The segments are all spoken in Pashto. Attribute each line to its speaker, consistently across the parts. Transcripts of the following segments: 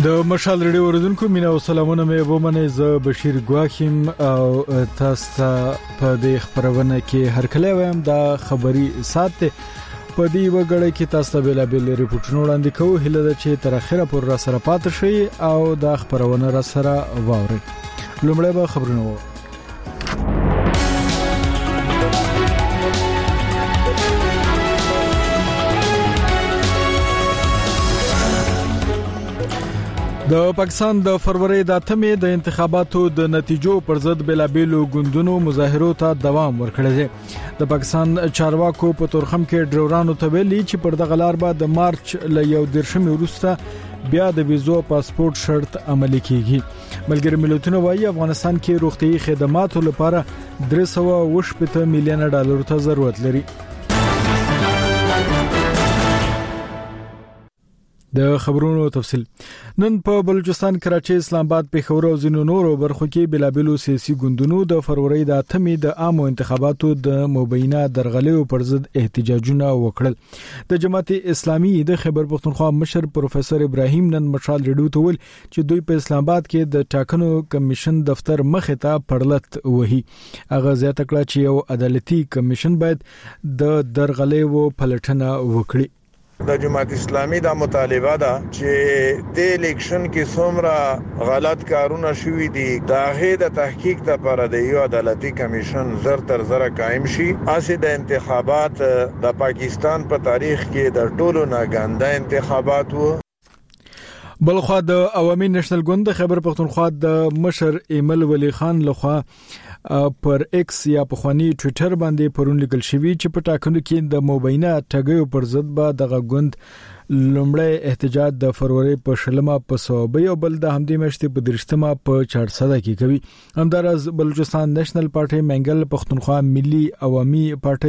Speaker 1: د مشال ریډیو اوریدونکو مینا او سلامونه مې ومنه ز بشیر ګواخیم او تاسو په دې خبرونه کې هر کله وایم دا خبري ساته په دې وګړي کې تاسو به لا بیل ریپورتونه وړاندې کوو هله د چې تر اخره پر را سره پاتې شي او دا خبرونه را سره واوري لومړی به خبرونه وو د پاکستان د فروری د 8مې د انتخاباتو د نتیجو پر ضد بلابلو ګوندونو مظاهرو ته دوام ورکړی دی د پاکستان چارواکو په تورخم کې ډرورانو ته ویلي چې پر دغه لار به د مارچ ل 1 وروسته بیا د ویزو پاسپورت شرط عملي کیږي ملګری ملتونه وايي افغانستان کې روغتيایي خدماتو لپاره 380 میلیون ډالر ته ضرورت لري د خبرونو تفصیل نن په بلوچستان کراچي اسلام آباد پېښور او ځینو نورو برخو کې بلابلو سیاسي ګوندونو د فروری د 8مې د عامو انتخاباتو د مبینه درغلیو پر ضد احتجاجونه وکړل د جماعت اسلامي د خیبر پختونخوا مشر پروفیسور ابراهیم نن مشال ریډیو ته ویل چې دوی په اسلام آباد کې د ټاکنو کمیشن دفتر مخې ته پړلت وهي هغه زیاته کړه چې یو عدالتي کمیشن باید د درغلیو پلټنه وکړي
Speaker 2: د جماعت اسلامي د مطالبه ده چې د الیکشن کې څومره غلط کارونه شوي دي دا غي د تحقیق لپاره د یو عدالتي کمیشن زر تر زر قائم شي اسې د انتخابات د پاکستان په تاریخ کې د ټولو ناګنده انتخابات وو
Speaker 1: بلخوا د عوامي نېشنل ګوند خیبر پختونخوا د مشر ایمل ولی خان لخوا پر ایکس یا په خواني ټوئیټر باندې پرون لیکل شوی چې په ټاکنو کې د مبینه ټګیو پر ضد به د غوند لومړی احتجاج د فروری په شلمه په صوبې او بل د همدې مشته په درشتمه په 400 کې کوي همدارز بلوچستان نېشنل پارټي منګل پختونخوا ملي عوامي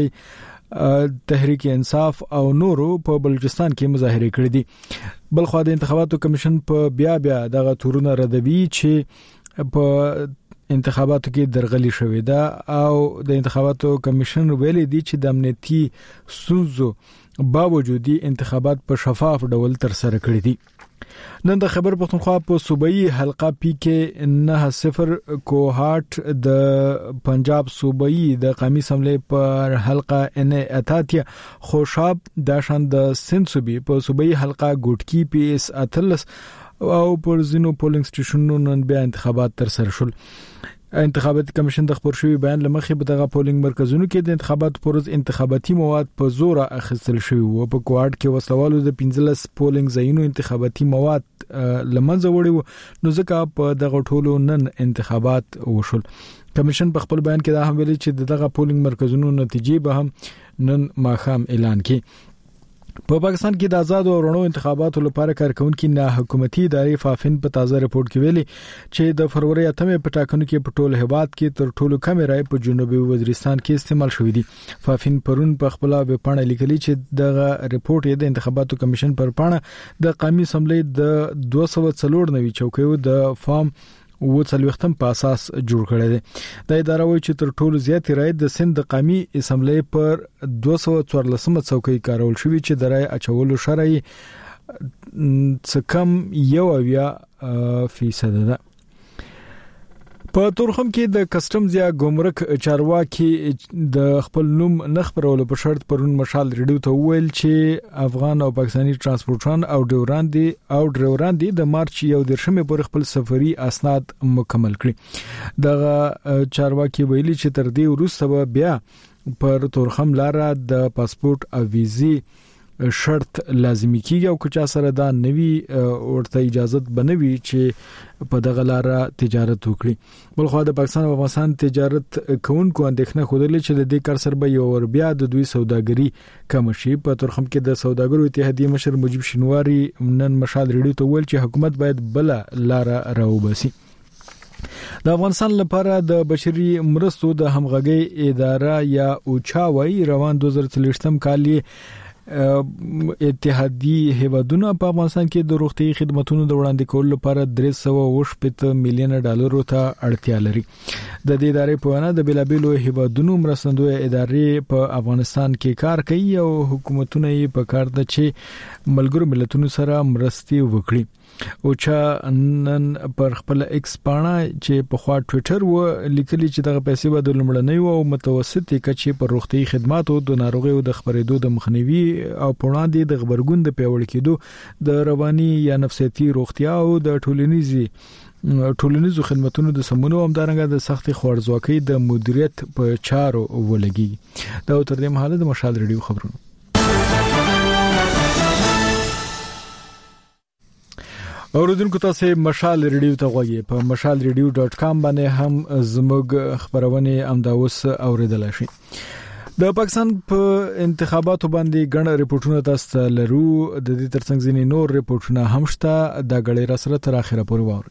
Speaker 1: پارټي تحریک انصاف او نورو په بلوچستان کې مظاهره کړې دي بلخو د انتخاباتو کمیشن په بیا دغه تورونه ردوي چې په انتخاباتو کې درغلي شوې ده او د انتخاباتو کمیشن ویلي دی چې د امنیتي ستونزو باوجود انتخابات په شفاف ډول تر سره کړي دي نن د خیبر پختونخوا په صوبایي حلقه پی کې 90 کوهات د پنجاب صوبایي د قومي اسمبلی پر حلقه ان اتاتیا خوشاب د شان د سند صوبې په صوبایي حلقه ګوټکی پی اس اتلس او پر زینو پولینګ سټیشنونو نن بیا انتخابات تر سره شول انتخاباتي کمیشن د خبر شوی بیان لمخې په دغه پولینګ مرکزونو کې د انتخابات پروز انتخاباتي مواد په زور اخیستل شوی او په کوارډ کې وسلوالو د 15 پولینګ ځایونو انتخاباتي مواد لمنځه وړي نو ځکه په دغه ټولو نن انتخابات وشول کمیشن په خپل بیان کې دا هم ویلي چې دغه پولینګ مرکزونو نتیجې به هم نن ماښام اعلان کړي په پاکستان کې د آزاد او رڼو انتخاباتو لپاره کارکونکو نه حکومتي ادارې فافین په تازه رپورت کې ویلي چې د فروری 8مې په ټاکنو کې په ټول هیواد کې تر ټولو کم رای په جنوبي وزیرستان کې استعمال شوې دي فافین پرون په خپل ویب پاڼه لیکلي چې دغه رپورت د انتخاباتو کمیشن پر پاڼه د قومي اسمبلی د 294 چوکیو د فارم و څلوختم په اساس جوړ کړی دی د اداره وایي چې تر ټولو زیات رای د سند قومي اسمبلی پر 214 څوکۍ کارول شوی چې د رای اچولو شرعي څه کم 1% ده په تورخم کې د کسټمز یا ګمرک چارواکي د خپل نوم نخبرولو په شرط پرون مشال ریډیو ته ویل چې افغان او پاکستاني ترانسپورټران او ډرایوران دي د مارچ 1 پر خپل سفري اسناد مکمل کړي دغه چارواکي ویلي چې تر دې وروسته بیا پر تورخم لار د پاسپورت او ویزي شرط لازمي کیږي او که چا سره دا نوي ورته اجازه بنوي چې په دغه لار تجارت وکړي بلخو د پاکستان او افغانستان تجارت کوونکو اندېښنه خوده چې د دې کار سره به یو ور بیا د دوی سوداګري کم شي په تورخم کې د سوداګرو اتحادیه مشر مجيب شینواری نن مشال ریډیو ته ویل چې حکومت باید بل لار راوباسي د افغانستان لپاره د بشري مرستو د همغږي اداره یا اوچاوي روان 2023 کال اتحادی هیوادونه په افغانستان کې د روغتي خدماتو د وړاندې کولو لپاره 380 میلیون ډالر ته اړتیا لري د دې ادارې په وینا د بلابلو هیوادونو مرستندوی ادارې په افغانستان کې کار کوي او حکومتونه یې په کار ده چې ملګرو ملتونو سره مرستي وکړي او چا نن پر خپل ایکس پاڼه چې په خوا ټوئیټر و لیکلي چې دغه پیسې به د لمړنۍ او متوسطې کچې پر روغتي خدماتو د ناروغیو د خبرېدو د مخنیوي او پړاندې د خبرګون د پیوړ کېدو د رواني یا نفسیتي روغتیا او د ټولنیزو خدماتونو د سمونو همدارنګه د سختي خوارځواکۍ د مدیریت په چارو ولګي دا تر دې مهاله د مشال ریډیو خبرونه اوردونکو تاسو مشال ریډیو ته غوږی په mashalradio.com باندې هم زموږ خبرونه امداوس اوریدل شي د پاکستان په انتخاباتو باندې ګڼ ریپورتونه تاسو لرو د دې ترڅنګ ځینې نور ریپورتونه هم شته د غړي را سره تر اخره پورې واره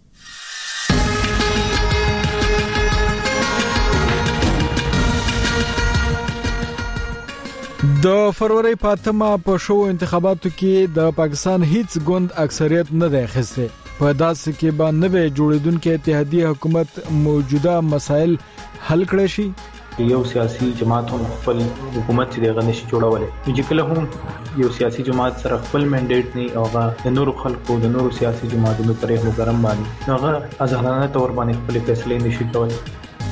Speaker 1: د فروری په 8 په شو انتخاباتو کې د پاکستان هیڅ ګوند اکثریت نه دی اخیسته په داسې کې باندې نوې جوړیدونکو اتحادیه حکومت موجوده مسایل حل کړي شي
Speaker 3: یو سیاسي جماعت هم خپل حکومت چې دغه نشي جوړولای چې کله هم یو سیاسي جماعت سره خپل منډیټ نه او د نورو خلکو د نورو سیاسي جماعتونو پرې مګرم باندې هغه ازهرانه تور باندې خپل فیصله نشي کولای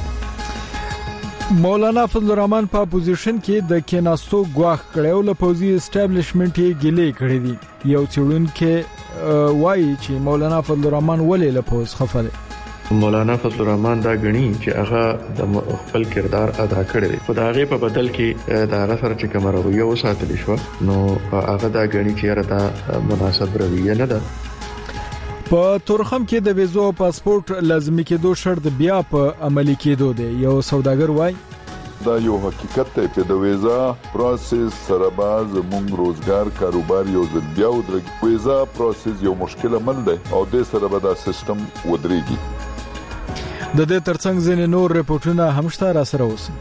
Speaker 1: مولانا فضل الرحمن په اپوزیشن کې د کیناستو غواخ کړو له پوزي اسټابلیشمنت یې ګلې کړې دي یو څړون کې وایي چې مولانا فضل الرحمن ولې له پوز خفله
Speaker 4: مولانا فضل الرحمن دا غني چې هغه د خپل کردار ادا کړی خو دا هغه په بدل کې دا هغه سره چې کومه رویه وساتل شو نو هغه دا غني چې راته مناسب رویه نه ده
Speaker 1: په تورخم کې د ویزو او پاسپورت لازمي کېدو شرط بیا په عملي کېدو دی یو سوداګر وای
Speaker 5: دا یو حقیقت دی چې د ویزا پروسس سره باز موږ روزګار کاروبار یو ځل بیا ودرېږي ویزا پروسس یو مشکل عمل دی او د سره به دا سیستم ودرېږي
Speaker 1: د دې ترڅنګ ځینې نور ریپورتونه هم شته را سره اوسه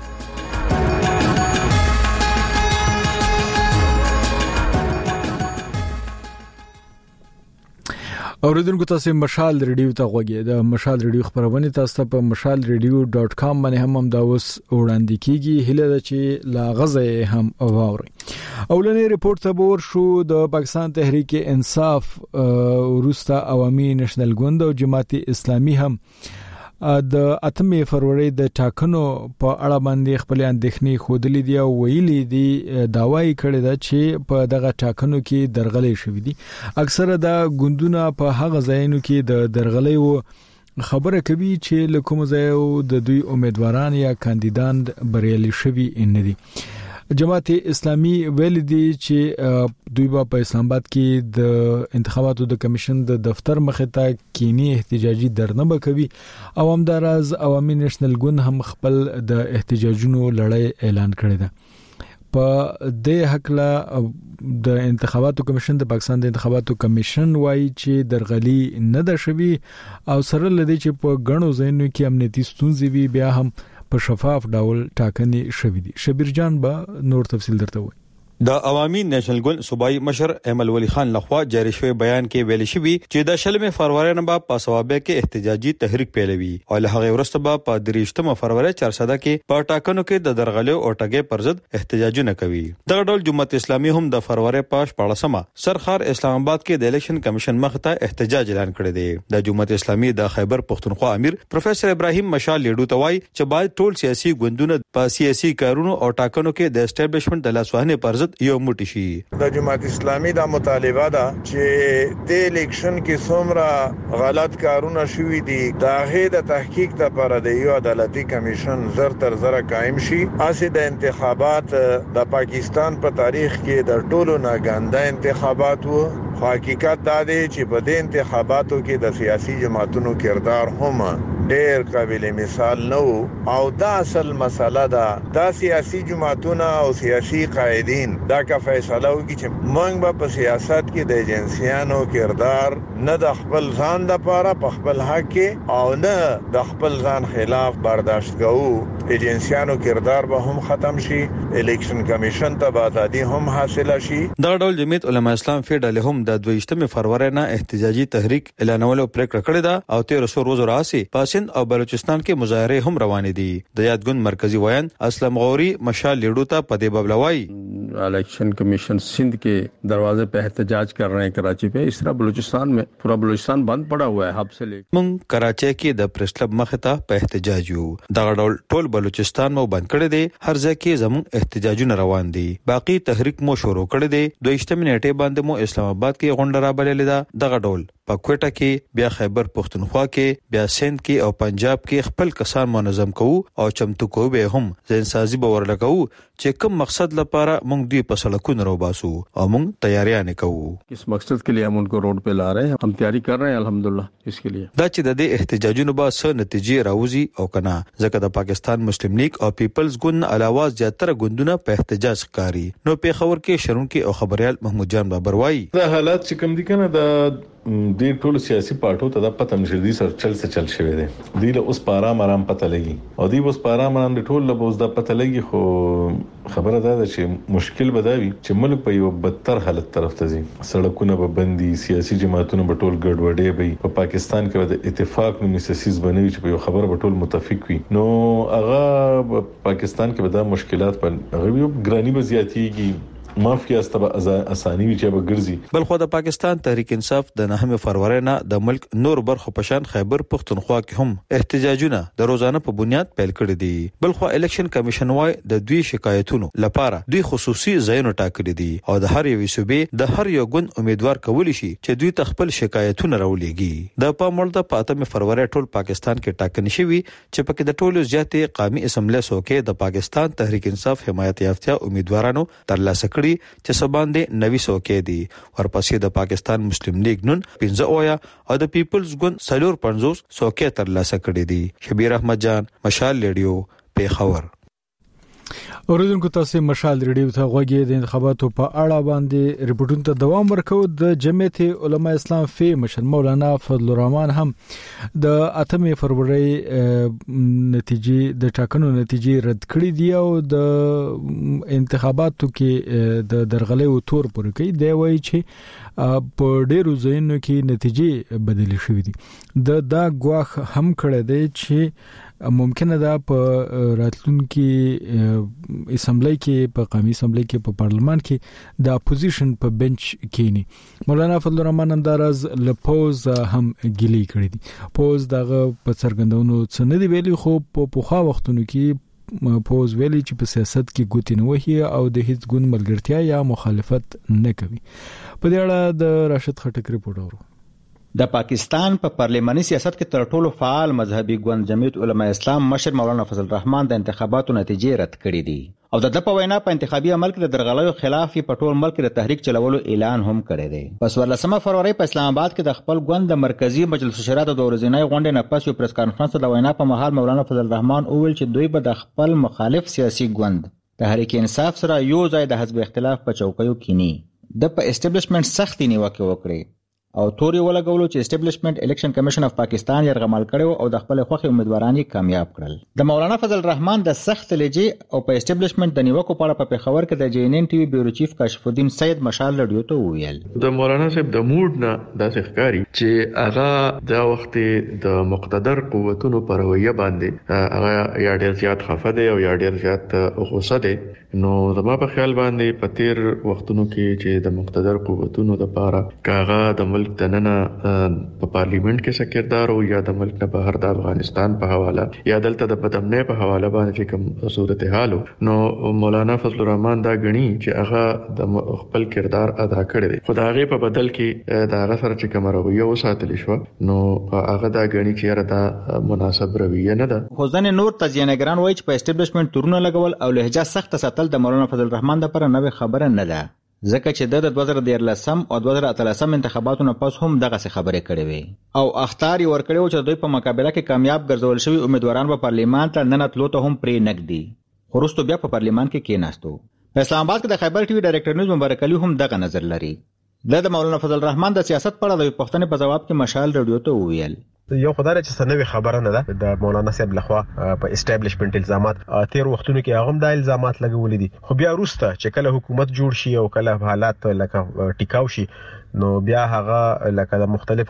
Speaker 1: اوریدونکو تاسو مشال ریډیو ته غوږی د مشال ریډیو خبرونه تاسو په mashalradio.com باندې هم دا اوس وړاندې کیږي هله د چې لا غزه هم اوري اولنې ریپورت ته ور شو د پاکستان تحریک انصاف وروسته عوامي نېشنل ګوند او جماعت اسلامي هم د 8 فروری د ټاکنو په اړه باندې خپل اندېښنې خودلې دي او ویلي دي داوای کړی دا چې په دغه ټاکنو کې درغلې شوې دي اکثره د ګوندونو په هغه ځایونو کې د درغلې و خبره کوي چې لکه مزایو د دوی امیدواران یا کاندیدان بریالي شوي نه دي جماعت اسلامي ویل دي چې دوی په اسلام آباد کې د انتخاباتو د کمیشن د دفتر مخې ته کینی احتجاجي درنه کوي او همدارز عوامي نېشنل ګوند هم خپل د احتجاجونو لړۍ اعلان کړی دی په دې حق لا د انتخاباتو کمیشن د پاکستان د انتخاباتو کمیشن وایي چې درغلي نه ده شوی او سره لدی چې په غنو ځینو کې امنیتي ستونزې وي بیا هم په شفاف ډول ټاکنې شوې دي شبیر جان به نور تفصیل درته وایي
Speaker 6: د عوامي نېشنل ګوند صوبایي مشر احمد ولی خان لخوا جاری شوی بیان کې ویل شوی چې د شلمه فروری نه په صوابه کې احتجاجي تحریک پیلوي او له هغه ورسته په 3 فروری 400 کې په ټاکنو کې د درغلې او ټګې پر ضد احتجاجونه کوي دغه ډول جماعت اسلامي هم د فروری په 14مه سرخار اسلام آباد کې د الیکشن کمیشن مخ ته احتجاج اعلان کړی دی د جماعت اسلامي د خیبر پختونخوا امیر پروفیسور ابراهیم مشال لیډو توای چې باید ټول سیاسي ګوندونه په سیاسي کارونو او ټاکنو کې د اسټابلیشمنت د لاسوهنې پر ضد یو موټی شي
Speaker 2: د جماعت اسلامي د مطالبه ده چې د الیکشن کې څومره غلط کارونه شوي دي دا غي د تحقیق لپاره د یو عدالتي کمیشن زر تر زر قائم شي اسې د انتخابات د پاکستان په تاریخ کې د ټولو ناګانده انتخابات وو حقیقت دا دی چې په دې انتخاباتو کې د سیاسي جماعتونو کردار هم ډېر قابل مثال نو او دا اصل مسله ده دا سیاسي جماعتونه او سیاسي قائدین دا کا فیصله وکړي چې موږ په سیاست کې د ایجنسیانو کردار نه د خپل ځان لپاره په خپل حق کې او نه د خپل ځان خلاف برداشت کوو ایجنسیانو کردار به هم ختم شي الیکشن کمیشن ته آزادي هم حاصله شي
Speaker 6: دا ډول جمعیت علما اسلام فیډرال هم د 28 فروری نه احتجاجي تحریک اعلانولو پریکړه کړې ده او 1300 ورځې راځي په سند او بلوچستان کې مظاهره هم روانې دي. د یادګوند مرکزی ویان اسلم غوري مشال لیډو ته په دې بابلوي
Speaker 7: election commission Sindh के दरवाजे पे एहतजाज कर रहे हैं कराची पे. इस तरह बलूचिस्तान में पूरा बलूचिस्तान बंद पड़ा हुआ है हब से लेकर.
Speaker 6: مون کراچۍ کې د پریس کلب مخ ته په احتجاج یو. دغه ډول ټول بلوچستان مو بند کړی دی. هر ځای کې زمون احتجاجونه روان دي. باقی تحریک مو شروع کړی دی. 28 نیټه باندې مو اسلام آباد کې غونډه را بللې ده. دغه ډول په کوټه کې بیا خیبر پختونخوا کې بیا سند کې او پنجاب کې خپل کسان منظم کوو او چمتو کوو به هم ځین سازي باور لګاو چې کوم مقصد لپاره موږ دوی په سړکونو رو باسو او موږ تیاریاں کوو.
Speaker 7: किस मकसद के लिए हम उनको रोड पे ला रहे हैं, हम तैयारी कर रहे हैं अल्हम्दुलिल्लाह इसके लिए.
Speaker 6: دا چې د دې احتجاجونو به څه نتیجې راوځي او کنه ځکه د پاکستان مسلم لیگ او پیپلز ګوند علاوه زیاتره ګوندونه په احتجاج ښکاری. نو په خبر کې شرونکي او خبريال محمود جان بابر وایي
Speaker 8: دا حالات چې کوم دي کنه د دې ټول سیاسي پارټو ته د پته نشي دي سر چل شوی دی. دی له اوس پارام پته لګي او دی اوس پارام د ټول له اوس د پته لګي. خو خبره ده چې مشکل بداوي چې ملک په یو بدتر حالت طرف ته ځي. سړکونه به بندي, سیاسي جماعتونه به ټول ګډوډي وي. په پاکستان کې د اتفاق نومي سیاسي بنوي چې په یو خبره به ټول متفق وي. نو هغه پاکستان کې به دا مشکلات په هغه ګرانی به زیاتېږي. مافیا استبه اساني وی چې به ګرځي.
Speaker 6: بل خو د پاکستان تحریک انصاف د 9 فروری نه د ملک نور برخو پشان خیبر پختونخوا کې هم احتجاجونه د روزانه په بنیاد پیل کړي دي. بل خو الیکشن کمیشن وای د دوی شکایتونو لپاره دوی خصوصي ځایونه ټاکلي دي او د هر یو صوبې د هر یو ګوند امیدوار کولی شي چې دوی تخپل شکایتونه راولېږي. د پاموړ د 8 فروری ټول پاکستان کې ټاکنې شوی چې پکې د ټولو زیاتې قومي اسمبلی څوکۍ د پاکستان تحریک انصاف حمایت یافته امیدوارانو ترلاسه کړي چې سباندې 90 کې دي. ورپسې د پاکستان مسلم لیگ نن 15 اویا او د پیپلز ګوند 450 څوکۍ ترلاسه کړي دي. شبیر احمد جان, مشال ریډیو, پیښور.
Speaker 1: اوریدونکو تاسو مشال ریډیو ته غوږی د انتخاباتو په اړه باندې ریپورتونو ته دوام ورکو. د جمعیت علماء اسلام فی مشر مولانا فضل الرحمن هم د 8 فروری نتیجې د ټاکنو نتیجې رد کړې دي او د انتخاباتو کې د درغلې او تور پر کوي. دی وایي چې په ډیرو ځایونو کې نتیجې بدلې شوې دي. دا غواخ هم کړی دی چې ممکنه ده په راتلونکي اسمبلی کې په قومي اسمبلی کې په پارلمان کې د اپوزیشن په بنچ کې مولانا فضل الرحمن انداراز لپوز هم ګلی کړی دي. پوز دغه په څرګندونو څه نه دی ویلي, خو په پوخا وختونو کې پوز ویلي چې په سیاست کې ګوتې نه وهي او د هیڅ ګوند ملګرتیا یا مخالفت نه کوي. په دې اړه د راشد خټک ریپورت اورو.
Speaker 9: د پاکستان په پارلماني سیاست کې تر ټولو فعال مذهبي ګوند جمعیت علماء اسلام مشر مولانا فضل الرحمن د انتخاباتو نتیجې رد کړې دي او د په وینا په انتخابي عمل کې د درغلیو خلاف په ټول ملک د تحریک چلولو اعلان هم کړی دی. پس 14 فروری په اسلام آباد کې د خپل ګوند د مرکزی مجلس شورا د ورځنۍ غونډې نه پس یو پریس کانفرنس د وینا په مهال مولانا فضل الرحمن وویل چې دوی به د خپل مخالف سیاسي ګوند تحریک انصاف سره یو ځای د حزب اختلاف په چوکیو کینی. د په اسټابلیشمنت سختي نیوکه وکړي او توري ولګولو چې اسټابلیشمنت الیکشن کمیشن اف پاکستان يرغمل کړو او د خپل خوخي امیدواران کامیاب کړل. د مولانا فضل الرحمن د سخت لجې او په اسټابلیشمنت د نیوکو په اړه په خبر کې د جینن ټي وي بیورو چیف کاشف الدین سید مشال رادیو ته ویل
Speaker 4: د مولانا صاحب د موډ نه د ښکاری چې هغه د وخت د مقتدر قوتونو پر رویه باندې هغه یا ډیر زیات خفه دی او یا ډیر زیات غوسه دی. نو زما په خیال باندې په تیر وختونو کې چې د مقتدر قوتونو لپاره کاغه د ملک دننه په پارلیمنت کې سکردار او یا د ملک نه بهر د افغانستان په حواله یا دلته د بدامنۍ په حواله باندې کوم صورتحال نو مولانا فضل الرحمن دا غني چې هغه د خپل کردار ادا کړی دی. خدای په بدل کې دا هغه سره چې کوم رویه وساتل شو نو هغه دا غني چې را دا مناسب رویه نه ده.
Speaker 9: خو ځنه نور تزیانګران وایي چې په اسټابلیشمنت تورونه لګول او لهجه سخت ساتل د مولانا فضل الرحمن لپاره نوې خبره نه ده ځکه چې د 2013 او 2013 انتخاباتو نه پس هم دغه څه خبرې کړې وي او اختار یې ورکړو چې دوی په مقابله کې کامیاب ګرځول شوی امیدواران په پارلیمان ته ننوتلو ته هم پرې نګدي. خورستو بیا په پارلیمان کې کېناستو. په اسلام آباد کې د خیبر ټي وي ډایرکټر نیوز مبارک علي هم دغه نظر لري. د مولانا فضل الرحمن د سیاست په اړه د پښتنې په جواب کې مشال رادیو ته ویل
Speaker 10: یو خدای چې سنوي خبره نه ده د مولانا صاحب لخوا په اسټابلیشمنت الزامات تیر وختونو کې هغه د الزامات لګولې دي خو بیا وروسته چې کله حکومت جوړ شي او کله حالات لکه ټیکاو شي نو بیا هغه لکه د مختلفو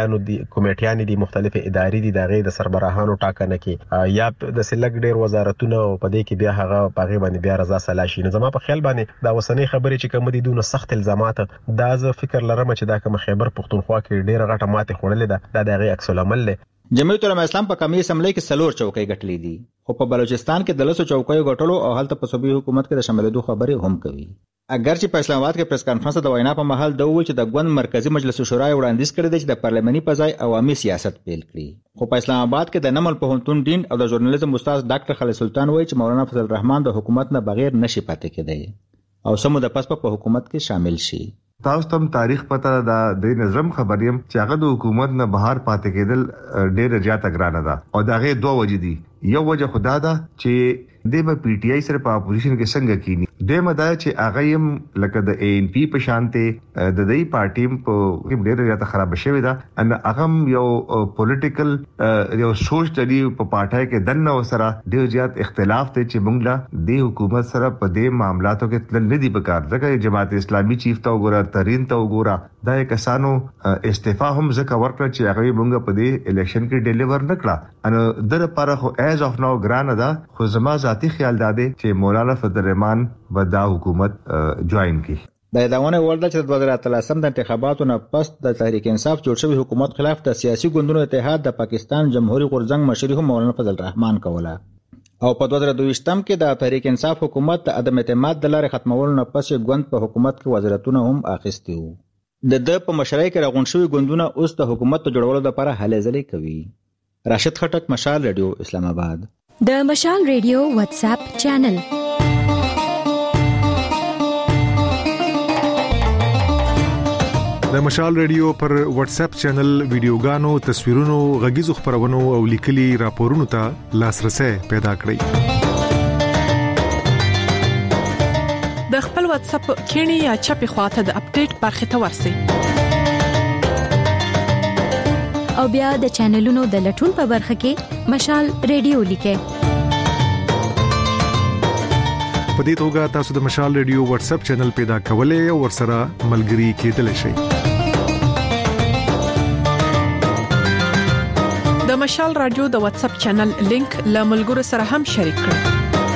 Speaker 10: کمیټیانو دي مختلفه ادارې دي دغه د سربراهانو ټاکنه کې یا د سلګ ډیر وزارتونو په دې کې بیا هغه پاغي باندې بیا رضا سلاشي نه زما په خیال باندې دا وسنۍ خبرې چې کوم دي دونه سخت الزامات دا زه فکر لرم چې دا کوم خیبر پختونخوا کې ډیر غټه ماته خوړلې ده دا دغه عکس العمل له
Speaker 9: جمعیت علماء اسلام په قومي اسمبلی کې سلور چوکۍ ګټلې دي خو په بلوچستان کې د 200 چوکۍ ګټلو او هلته په صوبې حکومت کې د شاملېدو خبرې هم کوي اگر چې په اسلام آباد کې پریس کانفرنس د وینا په محل د وویل چې د ګوند مرکزی مجلس شورا وړاندیز کړی دی چې د پارلماني پځای عوامي سیاست پیل کړي خو په اسلام آباد کې د نمل پوهنتون ډین او د ژورنالیزم استاد ډاکټر خالد سلطان وایي چې مولانا فضل الرحمن د حکومت نه بغیر نشي پاتې کېدی او سمو د پس په حکومت کې شامل شي
Speaker 11: تاسو تم تاریخ پته د نظم خبریم چې هغه د حکومت نه بهر پاتې کېدل ډېر زیات ګرانه ده او داغه دوه وجې دي یو وجه خدا ده چې د پی ټی آی سره په اپوزیشن کې څنګه کینی د مدا چې هغه يم لکه د ای ان پی په شانته د دې پارټي په ډېر زیات خراب شوی ده ان هغه یو پولیټیکل یو سوچ د په پارټای کې دنه سره ډېر زیات اختلاف ته چې موږ لا د حکومت سره په دې معاملاتو کې تل نه دي پکار ځکه جماعت اسلامي چیف ته وګوره ترين ته وګوره دا کسانو استعفا هم ځکه ورکړه چې هغه موږ په دې الیکشن کې ډیلیور نکړه ان در لپاره خو ایز اف نو ګران ده خو زما ذاتی خیال داده چې مولانا فضل الرحمن ودا حکومت جوائن کی
Speaker 9: د ادوانه ورده چې د 2013 د انتخاباتو نه پس د تحریک انصاف جوړ شوی حکومت خلاف د سیاسي ګوندونو اتحاد د پاکستان جمهوریت غورځنګ مشري هم مولانا فضل الرحمن کوله او په 2022 کې د تحریک انصاف حکومت د عدم اعتماد د لارې ختمولو نه پس ګوند په حکومت کې وزارتونه هم اخیستي وو د په مشرۍ کې راغون شوی ګوندونه اوس د حکومت ته جوړولو لپاره هلې ځلې کوي راشد خټک مشال رادیو اسلام آباد
Speaker 12: د مشال ریډیو واتس اپ چینل
Speaker 13: د مشال ریډیو پر واتس اپ چینل ویډیوګانو تصویرونو غږیزو خبرونو او لیکلي راپورونو ته لاسرسي پیدا کړئ
Speaker 14: د خپل واتس اپ کینی یا چپی خواته د اپډیټ برخه ته ورسئ
Speaker 12: او بیا د چینلونو د لټون په برخه کې مشال ریډیو لیکئ
Speaker 13: په دې توګه تاسو د مشال ریډیو واتس اپ چینل پیدا کولای او ورسره ملګري کېدلی شئ
Speaker 14: د مشال رادیو د واتس اپ چینل لینک له ملګرو سره هم شریک کړئ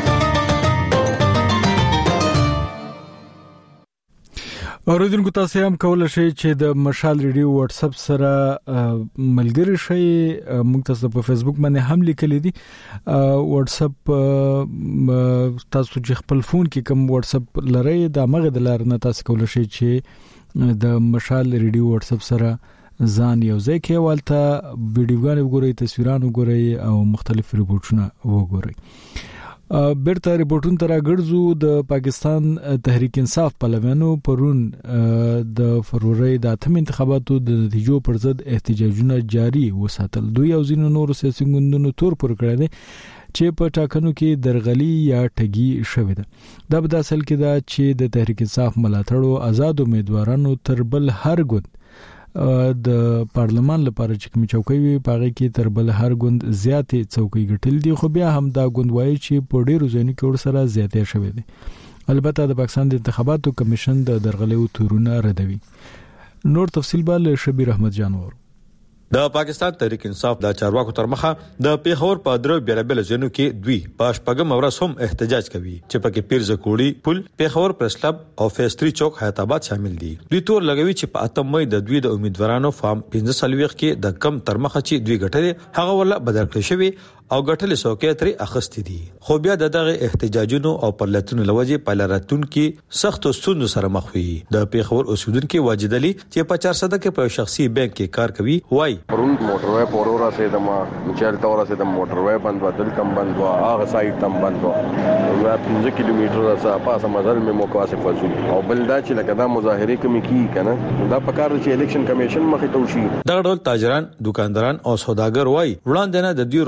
Speaker 1: اوریدونکو تاسو هم کولای شئ چې د مشال ریډیو واتس اپ سره ملګری شئ موږ تاسو په فیسبوک باندې هم لیکلي دي واتس اپ تاسو چې خپل فون کې کوم واتس اپ لرئ دا مغه د لار نه تاسو کولای شئ چې د مشال ریډیو واتس اپ سره ځان یو ځای کې والته ویډیوګان وګورئ تصویرونه وګورئ او مختلف ریپورتونه وګورئ بیرته ریپورتون تر اګرځو د پاکستان تحریک انصاف پلویانو پرون د فروری د اتم انتخاباتو د نتیجو پر ضد احتجاجونه جاری وساتل دوی او ځینو نور سیاسي ګوندونو تور پر کړی دي چې په ټاکنو کې درغلي یا ټګي شوې ده د بداسل کې دا چې د تحریک انصاف ملاتړو آزاد امیدوارانو تر بل هر ګوند د پارلمان لپاره چې کوم چوکۍ وي پاره کې تر بل هر ګوند زیاتې چوکۍ ګټل دي خو بیا هم دا ګوند وایي چې په ډیرو ځایونو کې ور سره زیاتې شوې دي البته د پاکستان د انتخاباتو کمیشن د درغلیو تورونه ردوي نور تفصیل به شبیر احمد جانور
Speaker 6: د پاکستان تحریک انصاف د چارواکو تر مخه د پیښور په درو بیرابل ځینو کې دوی پاش پګم اورس هم احتجاج کوي چې پکې پیرزه کوړی پل پیښور پریس کلب او فیس 3 چوک حیات آباد شامل دي دوی تور لګوي چې په اتم مې د دوی د امیدوارانو فارم 15 سالويخ کې د کم تر مخه چې دوی ګټلې هغه ولا بدل کړی شوی او ګټلې سوکې ترې اخستې دي خو بیا دغه احتجاجونو او پرلتونو لوجه پایلاراتون کې سخت ستونزو سره مخ وي د پیښور اوسیدونکو واجد علي چې په 400 کې په شخصي بانک کې کار کوي وای
Speaker 15: پرون موټروي پورورا سه دما مچال تورا سه دما موټروي بند ودل تم بند وا هغه سایت تم بند وا 15 کیلومتر سره پاسه مزل مې موقاسه فزو او بلدا چې لکه دا مظاهره کوي کی کنه دا پکار چې الیکشن کمیشن مخې ته وشي
Speaker 6: دا ډول تاجران دکانداران او سوداګر وای وړاندې نه د دوی روزګارونه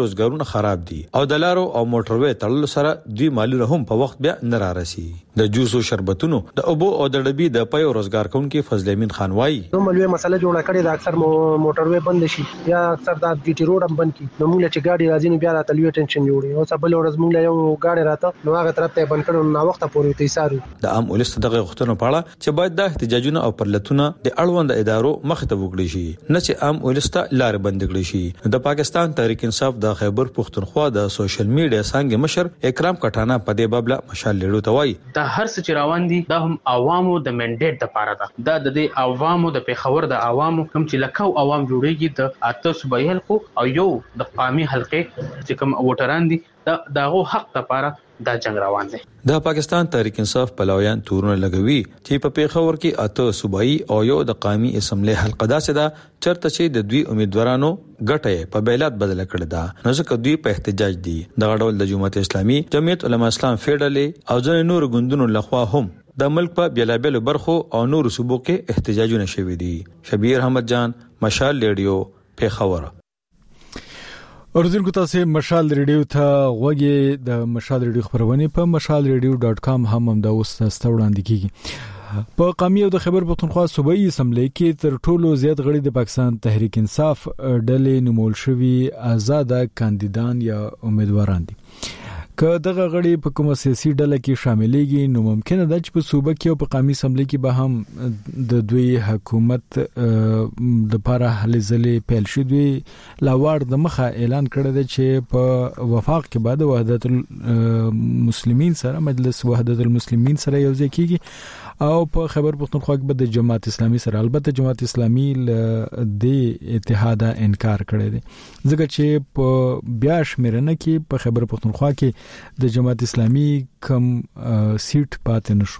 Speaker 6: خراب دي او د لارو او موټروي تړل سره دوی مالی هم په وخت بیا نه رارسي. د جوسو شربتونو د اوبو او د ډبي د پي روزګار کوونکي فضل امین خان وایي
Speaker 16: نوملوي مسله جوړه کړې د اکثر موټروي بند شي یا اکثر د ډي ټي روډ هم بند کی نو موږ چې گاډي راځي نو بیا راته لوي ټینشن جوړي او سبل ورځ موږ یو گاډي راته نو هغه طرف ته بند کړو نو وخت پورې تیسارو
Speaker 6: د عام ولست دغه غوښتنو په اړه چې باید د احتجاجونو او پرلتونه د اړوند ادارو مخ ته وګړي شي نه چې عام ولست لار بند کړي شي. د پاکستان تحریک انصاف د خیبر پختونخوا د سوشل میډیا څنګه مشر اکرام کټانا په دې باب لا مشال لیړو توای
Speaker 17: د هر څه چې روان دي دا هم عوامو د منډیټ د پاره ده دا د دې عوامو د پیښور د عوامو کوم چې لکاو عوام جوړيږي د اته صوبایي حلقو او یو د قومي حلقې چې کوم ووټران دي داغو حق لپاره دا جنگ روان دي.
Speaker 6: د پاکستان تحریک انصاف پلاویان تورونه لګوي چې په پیښور کې اته صوبایي او یو د قومي اسمبلی حلقه داسې ده چرته چې د دوی امیدوارانو ګټه په بیلات بدل کړي ده نو ځکه دوی په احتجاج دي. د غړول د جماعت اسلامي جمعیت علما اسلام فیډرالي او ځینې نور ګوندونو لخوا هم د ملک په بیلابل برخو او نور صوبو کې احتجاجونه شوي دي. شبیر احمد جان مشال ریډیو پیښور.
Speaker 1: اوردونکو تاسو مشال ریډیو ته غوږی د مشال ریډیو خبرونه په mashalradio.com هم دا اوس تاسو وړاندې کیږي. په قومي او د خیبر پختونخوا صوبایي اسمبلی کې تر ټولو زیات غړي د پاکستان تحریک انصاف ډلې نومول شوی آزاد کاندیدان یا امیدواران دي. که دغه غړي په کومه سیاسي ډله کې شاملېږي نو ممکنه ده چې په صوبه کې او په قومي اسمبلی کې به هم د دوی حکومت د لپاره هلې ځلې پیل شي. دوی لاوړ د مخه اعلان کړی دی چې په وفاق کې بعد وحدت المسلمین سره مجلس وحدت المسلمین سره یو ځای کیږي او په خیبر پختونخوا کې به د جماعت اسلامي سره. البته جماعت اسلامي د اتحاد انکار کړی دی ځکه چې په بیا شمیرنه کې په خیبر پختونخوا کې د جماعت اسلامي کم سیټ پاتې نشو.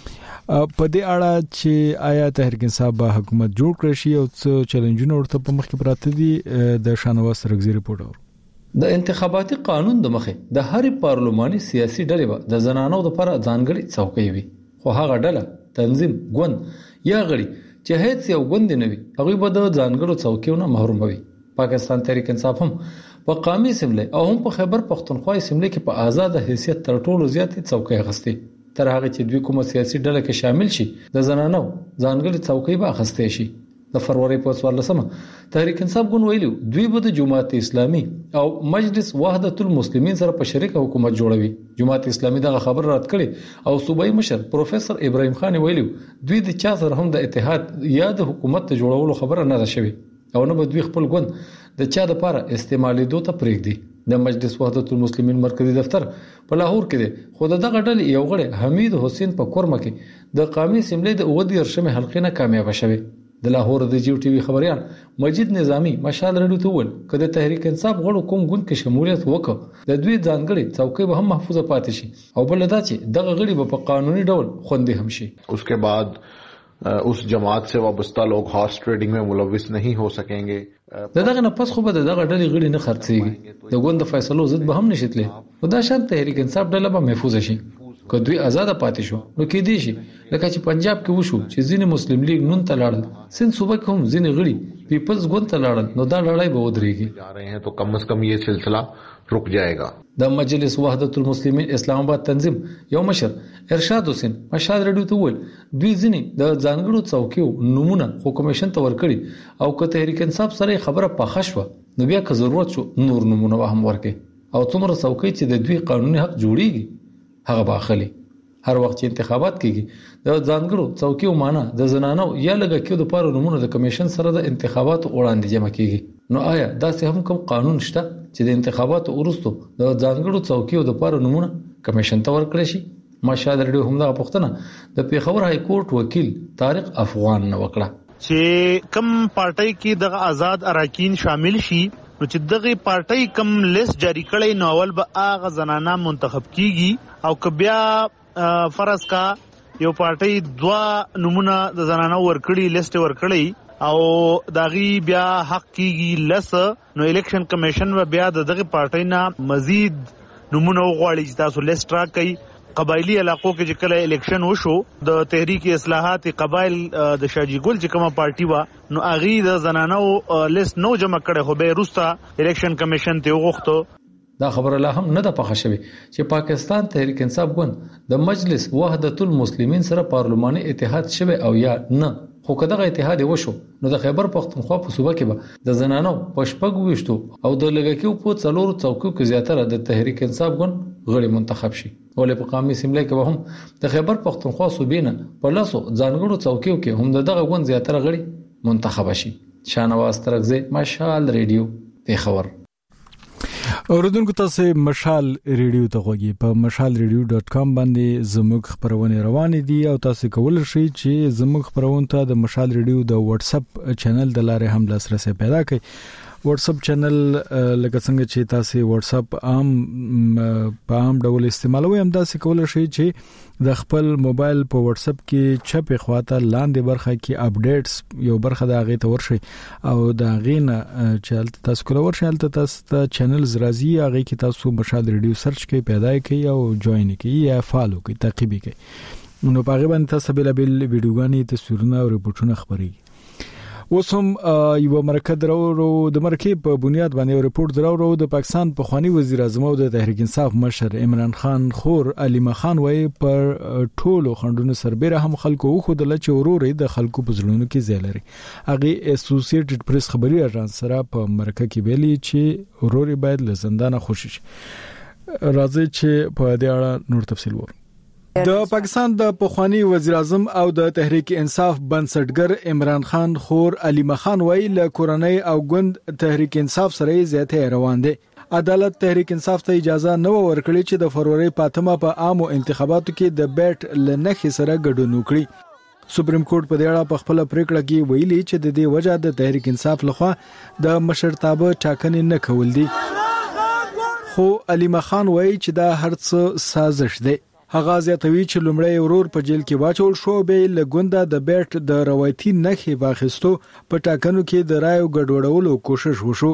Speaker 1: په دې اړه چې آیا تحریک انصاف به حکومت جوړ کړي شي او څه چیلنجونه ورته په مخ کې پراته دي د شانواز رغزي رپورټ.
Speaker 18: د انتخاباتي قانون د مخه د هر پارلماني سیاسي ډلې د زنانو لپاره ځانګړي څوکۍ وي خو هغه ډله تنظیم ګوند یا غړي چې هیڅ یو ګوند نه وي هغه به د ځانګړو څوکیونو محروم وي. پاکستان تحریک انصاف هم په قومي اسمبلی او هم په خیبر پختونخوا اسمبلی کې په آزاد حیثیت تر ټولو زیات څوکۍ اخستې تر هغه چې دوی کومه سیاسي ډله کې شامل شي د زنانو ځانګړي څوکۍ به اخستې شي. د فروری په 14مه تحریک انصاف ګوند ویلو دوی به د جماعت اسلامي او مجلس وحدت المسلمین سره په شریک حکومت جوړوي. جماعت اسلامي دغه خبر رد کړي او صوبایي مشر پروفیسور ابراهیم خان ویلو دوی د چا سره هم د اتحاد یا د حکومت جوړولو خبره نه ده شوی او نه به دوی خپل ګوند د چا لپاره استعمالي دوه پرېږدي. د مجلس وحدت المسلمین مرکزی دفتر په لاهور کې دی خو دغه ډلې یو غړی حمید حسین په کورمه کې د قومي اسمبلی د 14 حلقې نه کامیاب شوی. د لاهور د جیو ټي وي خبريال مجید نظامی مشال رډو ته ول کله تحریک انصاف غړو کوم ګوند کې شمولیت وکړ د دوی ځانګړي څوکۍ به هم محفوظه پاتې شي او بل دا چې دغه غړي به په قانوني ډول خوندي هم شي.
Speaker 19: उसके बाद उस जमात से वाबस्ता लोग हॉर्स ट्रेडिंग में मुलविस नहीं हो सकेंगे.
Speaker 18: دغه نه پس خو به دغه ډلې غړي نه خرڅيږي د ګوند فیصلو ضد به هم نشتلې او دا شان تحریک انصاف ډله به محفوظ شي. که دوی آزاد پاتې شو نو کې دي شي لکه چې پنجاب کې وشو چې ځینې مسلم لیگ نون ته لاړل سند صوبه کې هم ځینې غړي پیپلز ګوند ته لاړل نو دا لړۍ به ودرېږي.
Speaker 19: जा रहे हैं तो कम से कम ये सिलसिला रुक जाएगा.
Speaker 18: د مجلس وحدت المسلمین اسلام آباد تنظیم یو مشر ارشاد حسین مشال رډو ته ول دوی ځینې د ځانګړو څوکیو نمونه خو کمیشن ته ورکړي او که تحریک انصاف سره خبره پخښ شو نو بیا که ضرورت شو نور نمونه هم ورکړي او څومره څوکۍ چې د دوی قانوني حق جوړیږي هغه باخلي. هر وخت چې انتخابات کیږي د ځانګړو څوکیو معنا د زنانو یا لږه کې د پاره نمونه د کمیشن سره د انتخاباتو وړاندې جمع کیږي. نو آیا دا څه هم کوم قانون شته چې د انتخاباتو وروسته د ځانګړو څوکیو د پاره نمونه کمیشن ته ورکړي شي؟ ماشاء الله هم دا پوښتنه د پیښور های کورټ وکیل طارق افغان نه وکړه
Speaker 20: چې کم پارټي کې د آزاد اراکین شامل شي نو چې دغه پارټي کم لیست جاری کړي نو اول به هغه زنانه منتخب کیږي او که بیا فرض کا یو پارټي دوا نمونه د زنانه ورکړي لیست ورکړي او داغي بیا حق کیږي لس نو الیکشن کمیشن و بیا دغه پارټي نه مزید نمونه وغواړي چې تاسو لیست راکړي. قبایلی علاقو کې چې کله الیکشن وشو د تحریک اصلاحات قبایل د شاجی ګل چې کومه پارټي و نو اغي د زنانو لیست نو جمع کړي خو به روستا الیکشن کمیشن ته وغوښتو
Speaker 18: دا خبره لا هم نه ده پخه شوې چې پاکستان تحریک انصاف ګوند د مجلس وحدت المسلمین سره پارلماني اتحاد شوه او یا نه. خو کداغه اتحاد وشو نو د خیبر پختونخوا په صوبه کې به د زنانو پښپګ وشتو او د لګکیو په څلور څوکو کې زیاتره د تحریک انصاف ګوند غړي منتخب شي. ولې په قومي سیملې کې به هم د خیبر پختونخوا صوبینه په لاسو ځانګړو څوکیو کې هم دغه ګوند زیاتره غړي منتخب شي. شانواز ترغزه مشال ریډیو پیښور.
Speaker 1: اوردونکو تاسو مشال ریډیو ته غوږی په mashalradio.com باندې زموږ خبرونه روان دي او تاسو کولای شئ چې زموږ خبرونه ته د مشال ریډیو د واتس اپ چینل د لارې هم لاسرسي پیدا کړئ. واتس اپ چینل لکه څنګه چې تاسو واتس اپ په عام ډول استعمالوي هم تاسو کولای شئ چې د خپل موبایل په واتس اپ کې چپه خواته لاندې برخه کې اپډیټس یو برخه د هغه ته ورشي او د غینه چې تاسو کولای ورشي تاسو چینلز راځي هغه کې تاسو مشال ریډیو سرچ کې پیدا کړئ او جوائن کړئ یا فالو کړئ تعقیب کړئ. نو په هغه باندې تاسو بل ویډیوګانی تصویرونه او ریپورتونه خبري. وسم یو مرکه درو د مرکه په بنیاد باندې ریپورت درو د پاکستان په خواني وزیر اعظم او د تحریک انصاف مشر عمران خان خور علي مخان وای پر ټولو خندونو سربېره هم خلکو خو د لچ وروري د خلکو په ځلونو کې ځای لري. هغه اسوسییټډ پریس خبري اژانس سره په مرکه کې ویلي چې وروري باید له زندانه خوشي شي. راځي چې په دې اړه نور تفصیل ورکړو. د پاکستان د پخوانی وزیر اعظم او د تحریک انصاف بنسټګر عمران خان خور علي مخان وای له کورنۍ او ګوند تحریک انصاف سره زیاته روان دي. عدالت تحریک انصاف ته اجازه نه ورکړي چې د فروری پاتمه په عامو انتخاباتو کې د بیټ لنخ سره ګډون وکړي. سپریم کورټ په دې اړه په خپل پریکړه کې ویلي چې د دې وجه د تحریک انصاف لخوا د مشرتابه ټاکنې نه کول دي. خو علي مخان وای چې دا هرڅه سازش دی. هغه زیاتوي چې لومړی ورور په جیل کې واچول شو به لګوندا د بیټ د روایتي نخې واخستو په ټاکنو کې د رایو ګډوډولو کوشش وشو.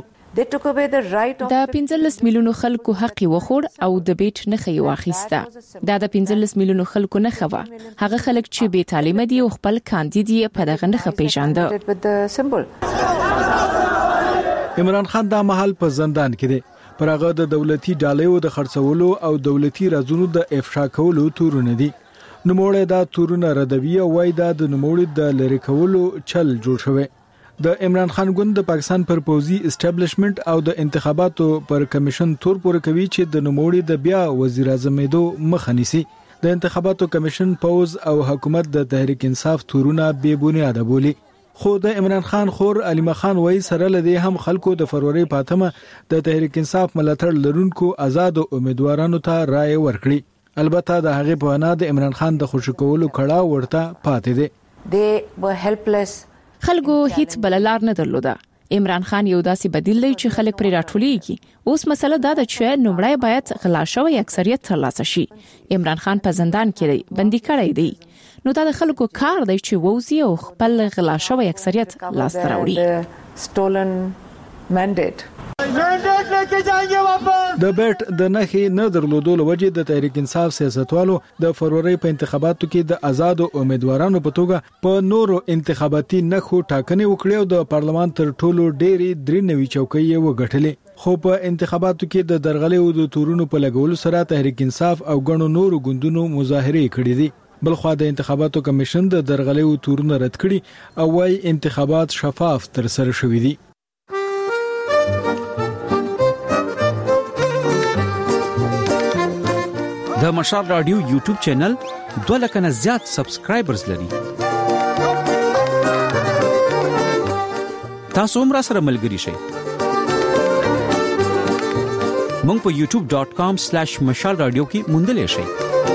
Speaker 21: د 15 میلیونو خلکو حق وخور او د بیټ نخې واخیسته. دا د 15 میلیونو خلکو نه خوا هغه خلک چې بې تعلیم دي او خپل کاندید یې په دغه نخې پیژاند.
Speaker 1: عمران خان دا محل په زندان کې دی. پرغه د دولتي ډالۍ د خرڅولو او دولتي رازونو د افشا کولو تورونه دي. نوموړی دا تورونه ردوي او وای دا د نوموړي د لری کولو چل جوړ شوی. د عمران خان ګوند د پاکستان پر پوزي اسټابلیشمنت او د انتخاباتو پر کمیشن تور پور کوي چې د نوموړي د بیا وزیر اعظم دو مخنيسي. د انتخاباتو کمیشن پوز او حکومت د تحریک انصاف تورونه بے بنیاد بولی. خو د عمران خان خور علي مخان وای سره لدی هم خلکو د فروری پاتمه د تحریک انصاف ملاتړ لرونکو آزاد امیدوارانو ته رائے ورکړي. البته د هغه په انا د عمران خان د خوشکولو کړه ورته پاتې دي.
Speaker 21: خلکو هیڅ بللار نه درلوده. عمران خان یو داسې بدیل دی چې خلک پرې راټولېږي. اوس مسله دا ده چې نومړی باید غلا شوی اکثریت ترلاسه شي. عمران خان په زندان کې دی، بندي کړی دی. نو دا د خلکو کار دی چې ووزي او خپل غلا شوی اکثریت لاس ته راوړي.
Speaker 1: د بیټ د نخې نه درلودو لوجه د تحریک انصاف سیاستوالو د فروری په انتخاباتو کې د آزاد امیدوارانو په توګه په نورو انتخاباتي نخو ټاکنې وکړې او د پارلمان تر ټولو ډېری 93 چوکۍ وګټلې. خو په انتخاباتو کې د درغلې او د تورونو په لګولو سره تحریک انصاف او ګڼو نورو ګوندونو مظاهره کړې دي. بلخوا د انتخاباتو کمیشن د درغلې او تورونو رد کړي او وايي انتخابات شفاف تر سره شوي دي.
Speaker 22: د مشال رادیو یوټیوب چینل 2 لک نه زیات سبسکرایبرز لري. تاسو هم را سره ملګري شئ. مونږ په youtube.com/mashalradio کې موندلې شئ.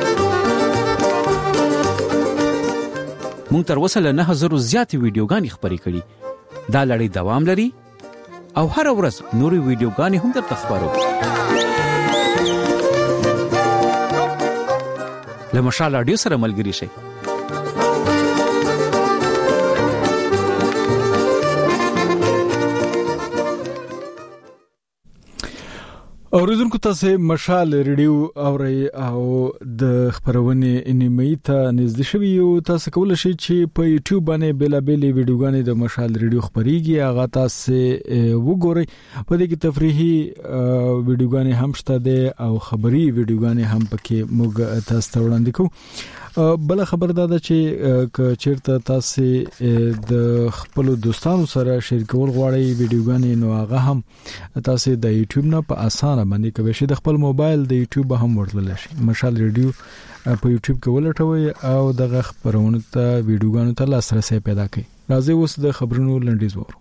Speaker 22: مونږ تر اوسه له 9000 زیات ویډیوګانې خبرې کړې. دا لړۍ دوام لري او هر ورځ نوري ویډیوګانې هم درته خبرو. له مشال رادیو سره ملګري شئ.
Speaker 1: اوریدونکو تاسو مشال ریډیو اوري او د خبرونه نیمه ته نږدې شوی یو. تاسو کولای شئ چې په یوټیوب باندې بیلابېلې ویډیوګانې د مشال ریډیو خبريږي هغه تاسو وګورئ. په دې کې تفریحي ویډیوګانې هم شته ده او خبري ویډیوګانې هم پکې موږ تاسو ته وړاندې کوو. بل خبر دا ده چې چیرته تاسو د خپل دوستانو سره شیر کول غواړئ ویډیوګانې نو هغه هم تاسو د یوټیوب نه په اسانه باندې کوي شي د خپل موبایل د یوټیوب هم ورتلل شي. مشال ریډیو په یوټیوب کې ولټوي او دغه خبرونه ته ویډیوګانو ته لاسرسي پیدا کړئ. راځي اوس د خبرونو لنډیز وورو.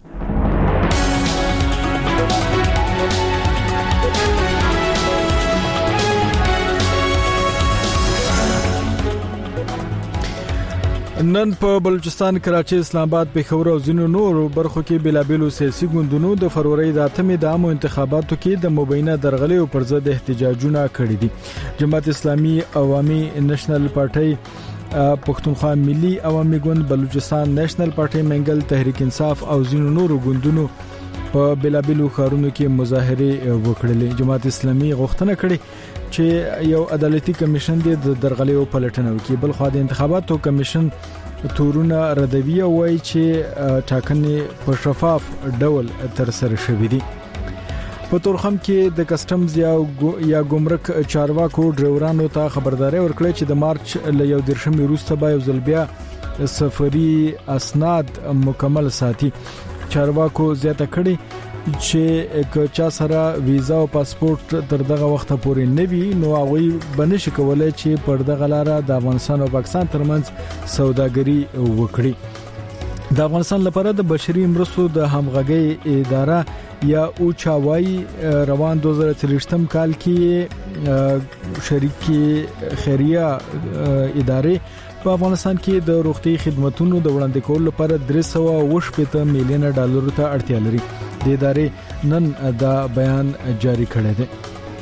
Speaker 1: نن په بلوچستان، کراچي، اسلام آباد، پېښور او ځینو نورو برخو کې بلابلو سیاسي ګوندونو د فروری د 8 د عامو انتخاباتو کې د مبینه درغلې پر ضد احتجاجونه کړي دي. جماعت اسلامي عوامي نېشنل پارټي، پښتونخوا ملي عوامي ګوند، بلوچستان نېشنل پارټي منګل، تحریک انصاف او ځینو نورو ګوندونو په بلابلو خارونو کې مظاهره وکړلې. جماعت اسلامي غوښتنه کړې چې یو عدالتي کمیشن د درغلیو پلټنه وکړي. بل خو د انتخاباتو کمیشن تورونه ردوی او وایي چې ټاکنې په شفاف ډول تر سره شوې دي. په تورخم کې د کسٹمز یا ګمرک چارواکو ډرایورانو ته خبرداري ورکړه چې د مارچ ل 11 وروسته به یو ځل بیا سفري اسناد مکمل ساتي. چارواکو زیاته کړي چې چا سره ویزا او پاسپورت تر دغه وخت پورې نه وي نو هغه بنشي کولای چې پر دغه لار د افغانستان او پاکستان ترمنځ سوداګري وکړي. د افغانستان لپاره د بشري مرستو د همغږي اداره یا اوچاوای روان 2023 کال کې شریکي خیریه ادارې په افغانستان کې د روغتي خدماتو د وړاندې کولو لپاره 380 میلیون ډالر ته اړتیا لري. د ادارې نن دا بیان جاری کړی دی.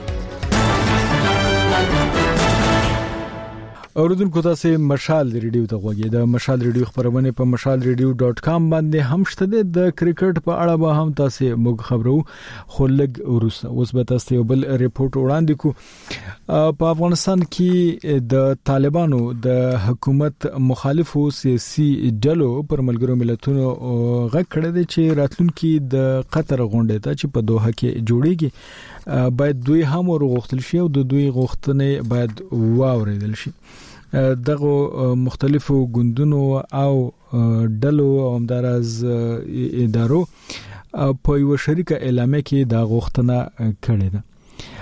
Speaker 1: اوریدونکو تاسو مشال ریډیو ته غوږی د مشال ریډیو خبرونه په mashalradio.com باندې هم شته. د کرکټ په اړه به هم تاسو موږ خبرو خو لګ ورسره اوس به تاسو یو بل ریپورت وړاندې کو. په افغانستان کې د طالبانو د حکومت مخالفو سیاسي ډلو پر ملګرو ملتونو غږ کړی دی چې راتلونکي د قطر غونډه ته چې په دوحه کې جوړیږي باید دوی هم ورغښتل شي او د دوی غوښتنې باید واوریدل شي. دغه مختلفو ګوندونو او ډلو او همدارز ادارو په یو شریکه اعلامیه کې دا غوښتنه کړې ده.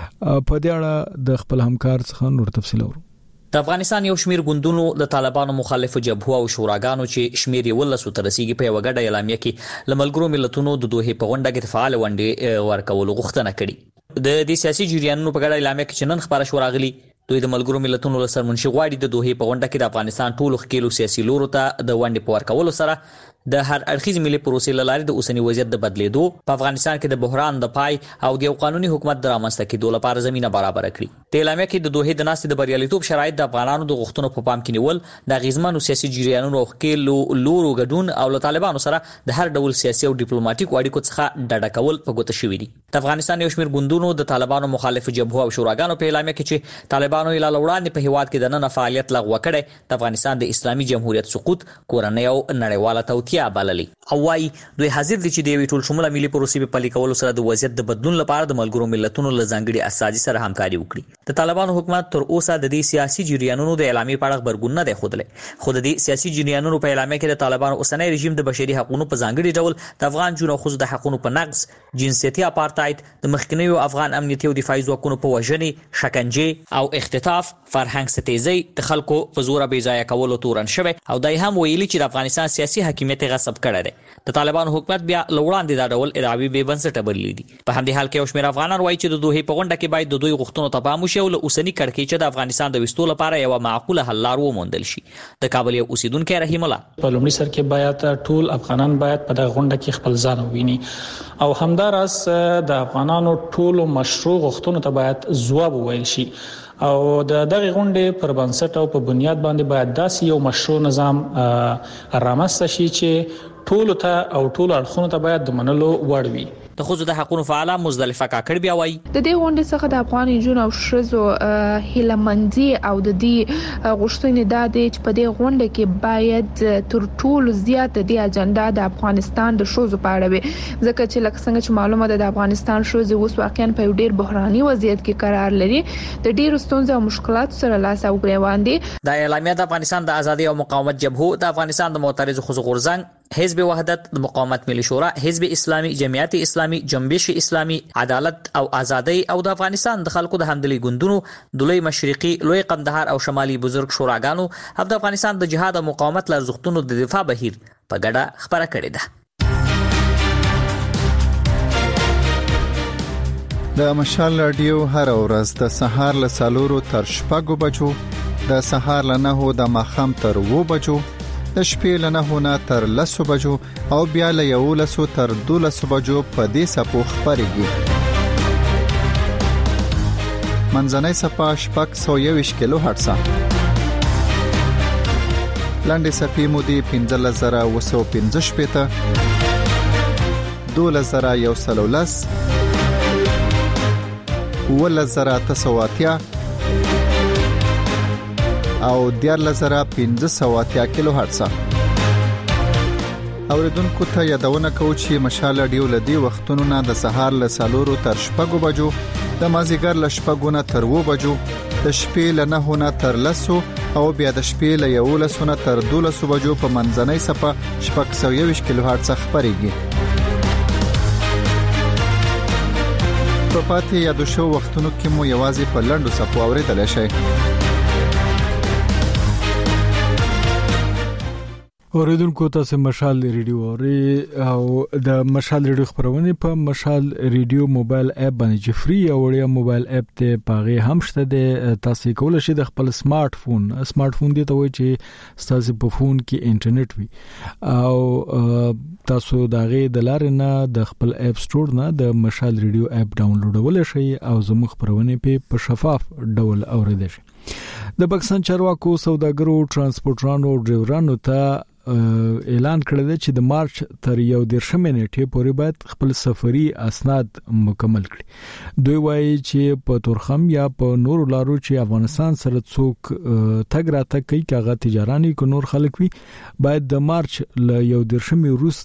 Speaker 1: په دې اړه د خپل همکار څخه نور تفصیل اورو.
Speaker 3: د افغانستان یو شمیر ګوندونو د طالبانو مخالفو جبهو او شوراګانو چې شمیر یې ولسو ترسيږي په وګړه اعلامیه کې لملګرو ملتونو د دوه په غونډه کې فعال ونډه ورکول غوښتنه کړې. د دې سیاسي جریانونو په ګډه اعلامیه کې نن خبره شو راغلي دوی د ملګرو ملتونو له سرمنشي غواړي د دوه په غونډه کې د افغانستان ټولو خکېلو سیاسي لورو ته د ونډې په ورکولو سره د هر اړخیز ملي پروسې لارې د اوسنی وضعیت د بدلیدو په افغانستان کې د بحران د پای او د قانوني حکومت د رامنځته کېدو لپاره زمينه برابر کړي. د اعلامیه کې د دوه د ناستې د بریالیتوب شرایط د افغانانو د غوښتنو په پام کې نیول د غیزمنو سیاسي جریانونو او خکېلو لورو ګډون او له طالبانو سره د هر ډول سیاسي او ډیپلوماټیک اړیکو څخه ډډه کول په ګوته شوې دي. د افغانستان یو شمیر ګوندونو د طالبانو مخالف جبهو او شوراګانو په اعلامیه کې چې طالبانو اله لوړاندې په هیواد کې د نن فعالیت لغوه کړي د افغانستان د اسلامي جمهوریت سقوط کورنۍ او نړیواله توطیه بللي. وايي دوی حاضر دي چې د ویټول شموله ملي پروسې په پلي کولو سره د وضعیت د بدلون لپاره د ملګرو ملتونو له ځانګړي اساسي سره همکاري وکړي. د طالبانو حکومت تر اوسه د دې سیاسي جریانونو د اعلامیې په اړه خبرګون نه دی خوده. خو د دې سیاسي جریانونو په اعلامیه کې د طالبانو اوسنۍ رژیم د بشري حقوقو په ځانګړي ډول د افغان جنو خو د حقوقو په نقض، جنسيتي اپارټاید، د مخکنیو افغان امنیتي او دفاعي ځواکونو په وژنې، شکنجه او اختطاف، فرهنګ ستیزي، د خلکو په زور بې ځای کولو تورن شوی او دای هم ویلي چې د افغانستان سیاسي حاکمیت غصب کړی دی. د طالبانو حکومت بیا لوړاندې دا ډول ادعاوی به بنسټه بللي دي. په همدې حال کې شمیر افغانان وایي چې د دوه په غونډه کې باید د دوی غوښتنو ته پام وشي او له اوسنی کړکېچ د افغانستان د وستو لپاره یو معقوله حل لار وموندل شي. د کابل یو اوسیدونکو رحیم الله
Speaker 5: په لومړي سر کې باید ټول افغانان باید په دغه غونډه کې خپل ځان وویني او همدارس د افغانانو ټول مشروع غوښتنو ته باید ځواب وویل شي او د دغه غونډې پر بنسټ او په بنیاد باندې باید داسې یو مشروع نظام رامنځته شي چې ټول ته او ټول اړخونو ته باید د منلو وړ وي.
Speaker 3: د خځو د حقوقو فعاله مزدلفه کاکړ بیا وایي
Speaker 2: د دې غونډې څخه د افغان جنونو او شزو هیلمندي او د دې غوښتنې د دې په دې غونډه کې باید تر ټولو زیات د اجنډا د افغانستان د شوزو په اړه وي ځکه چې لکه څنګه چې معلومه ده د افغانستان شوزي اوس واقعا په ډیر بحراني وضعیت کې قرار لري د ډیرو ستونزو او مشکلاتو سره لاس او ګریوان دي
Speaker 3: د اعلامیه د افغانستان د ازادي او مقاومت جبهه د افغانستان د معترض خزو غورځنګ حزب وحدت د مقاومت ملي شورا حزب اسلامي جمعیت اسلامي جنبش اسلامي عدالت او ازادي او د افغانستان د خلکو د همدلي ګوندونو د لوی مشرقي لوی قندهار او شمالي بزرګ شوراګانو هم د افغانستان د جهاد او مقاومت لارښتونو د دفاع بهیر په ګډه خبره کړې ده.
Speaker 7: د مشال رادیو هر ورځ د سهار له 4 تر 6 بجو د سهار له 9 د ماخام تر 2 بجو د شپې له 9 تر 10 بجو او بیا له 11 تر 12 بجو په دې سپو خبريږي. منځنۍ سپا شپږ 120 کیلو هرتز لاندې سپې مودي 15015 پته 2113 ولزراتسواتیا او 14500 کیلو هرتز. اوریدونکو ته یادونه کوم چې مشال رادیو لدی وختونو نه د سهار له 4 تر 6 بجو د مازیګر له 6 نه تر 2 بجو د شپې له 9 نه تر 10 او بیا د شپې له 11 نه تر 12 بجو په منځنۍ صفه 720 کیلو هرتز خبريږي. په پاتې یادو شو وختونو کې مو یوازې په لندو صفو اوریدل شي.
Speaker 1: اوریدونکو تاسو مشال ریډیو او د مشال ریډیو خبرونه په مشال ریډیو موبایل اپ باندې فری او وړیا موبایل اپ ته پاغه هم شته د تاسو کول شي د خپل سمارټ فون دی ته وایي چې تاسو په فون کې انټرنیټ وي او تاسو دغه د لارې نه د خپل اپ سٹور نه د مشال ریډیو اپ ډاونلوډول شي او زموږ خبرونه په شفاف ډول اوریدل شي. د پاکستان چارواکو سوداګرو ترانسپورټرانو او ډرایورانو ته اعلان کړی دی چې د مارچ تر 11 نیټې پورې باید خپل سفري اسناد مکمل کړي. دوی وایي چې په تورخم یا په نور لارو چې افغانستان سره څوک تګ راتګ کوي کاغه تجاراني کو نور خلک وي باید د مارچ ل 11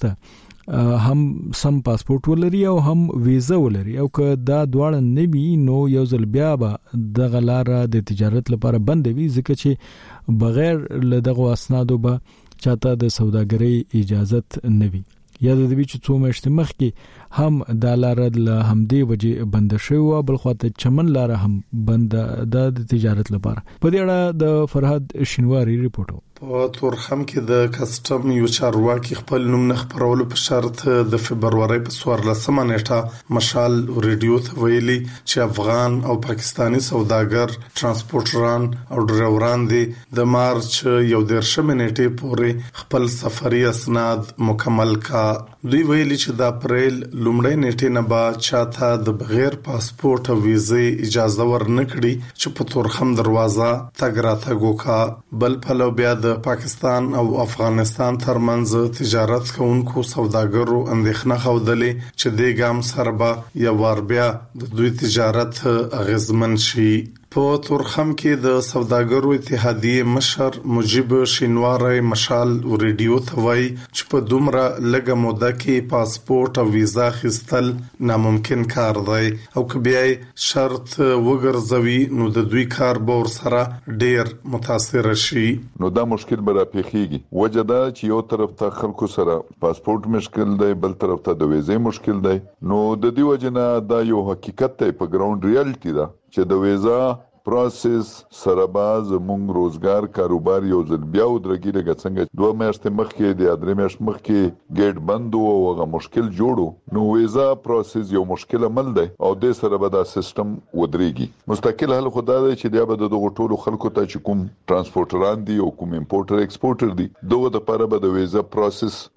Speaker 1: وروسته هم سم پاسپورت ولري او هم ویزا ولري او که دا دواړه نه وي نو یو ځل بیا به د غلاره د تجارت لپاره بند وي ځکه چې بغیر له دغه اسنادو به چاته د سوداګرۍ اجازت نه وي. یا د دې چې څو میاشتې مخکې هم د لارې له همدې وجې بند شوی بل خواته چمن لاره هم بند د تجارت لپاره. په دې اړه د فرهاد شینواری ریپورت.
Speaker 23: په تورخم کې د کسټم یو چارواکي خپل نوم نه خبرولو په شرط د فبرवरी په 14 نیټه مشال ریډیو ته ویلي چې افغان او پاکستانی سوداګر ترانسپورټران او ډرایوران دي د مارچ 11 نیټې پورې خپل سفري اسناد مکمل کا. دوی ویلي چې د اپریل لومړۍ نیټې نه بعد چاته د بغیر پاسپورت او ویزې اجازه ورنکړي چې په تورخم دروازه تګ راتګ وکړي. بل په لو بیا د پاکستان او افغانستان ترمنځ تجارت کوونکو سوداګرو اندېښنه خوده چې د ګام سره به یا ور بیا د دوی تجارت اغیزمن شي. په تورخم کې د سوداګرو اتحادیه مشر مجيب شینواری مشال ریډیو ته وایي چې په دومره لږه موده کې پاسپورت او ویزا خستل ناممکن کار دی او که بیا شرط وګرځوي نو د دوی کار به ورسره ډیر متاثر شي.
Speaker 24: نو دا مشکل به راپېخيږي. وجه دا چې یو طرف ته خلکو سره پاسپورت مشکل دی بل طرف ته د ویزې مشکل دی. نو د دې وجه نه دا یو حقیقت دی په ګراوند ریالټي دا چې د ویزا پروسس سره باز مونږ روزګار کاروبار یو ځل بیا ودرګي لګ څنګه 2 میاشتې مخکې د 3 میاشتې مخکې ګیټ بند او هغه مشکل جوړو نو ویزا پروسس یو مشکل عمل دی او د سره به دا سیستم ودرېږي. مستقل حل خدای دی چې دا به د ټولو خلکو ته چې کوم ترانسپورټران دي او کوم امپورټر ایکسپورټر دي دوه د لپاره به د ویزا پروسس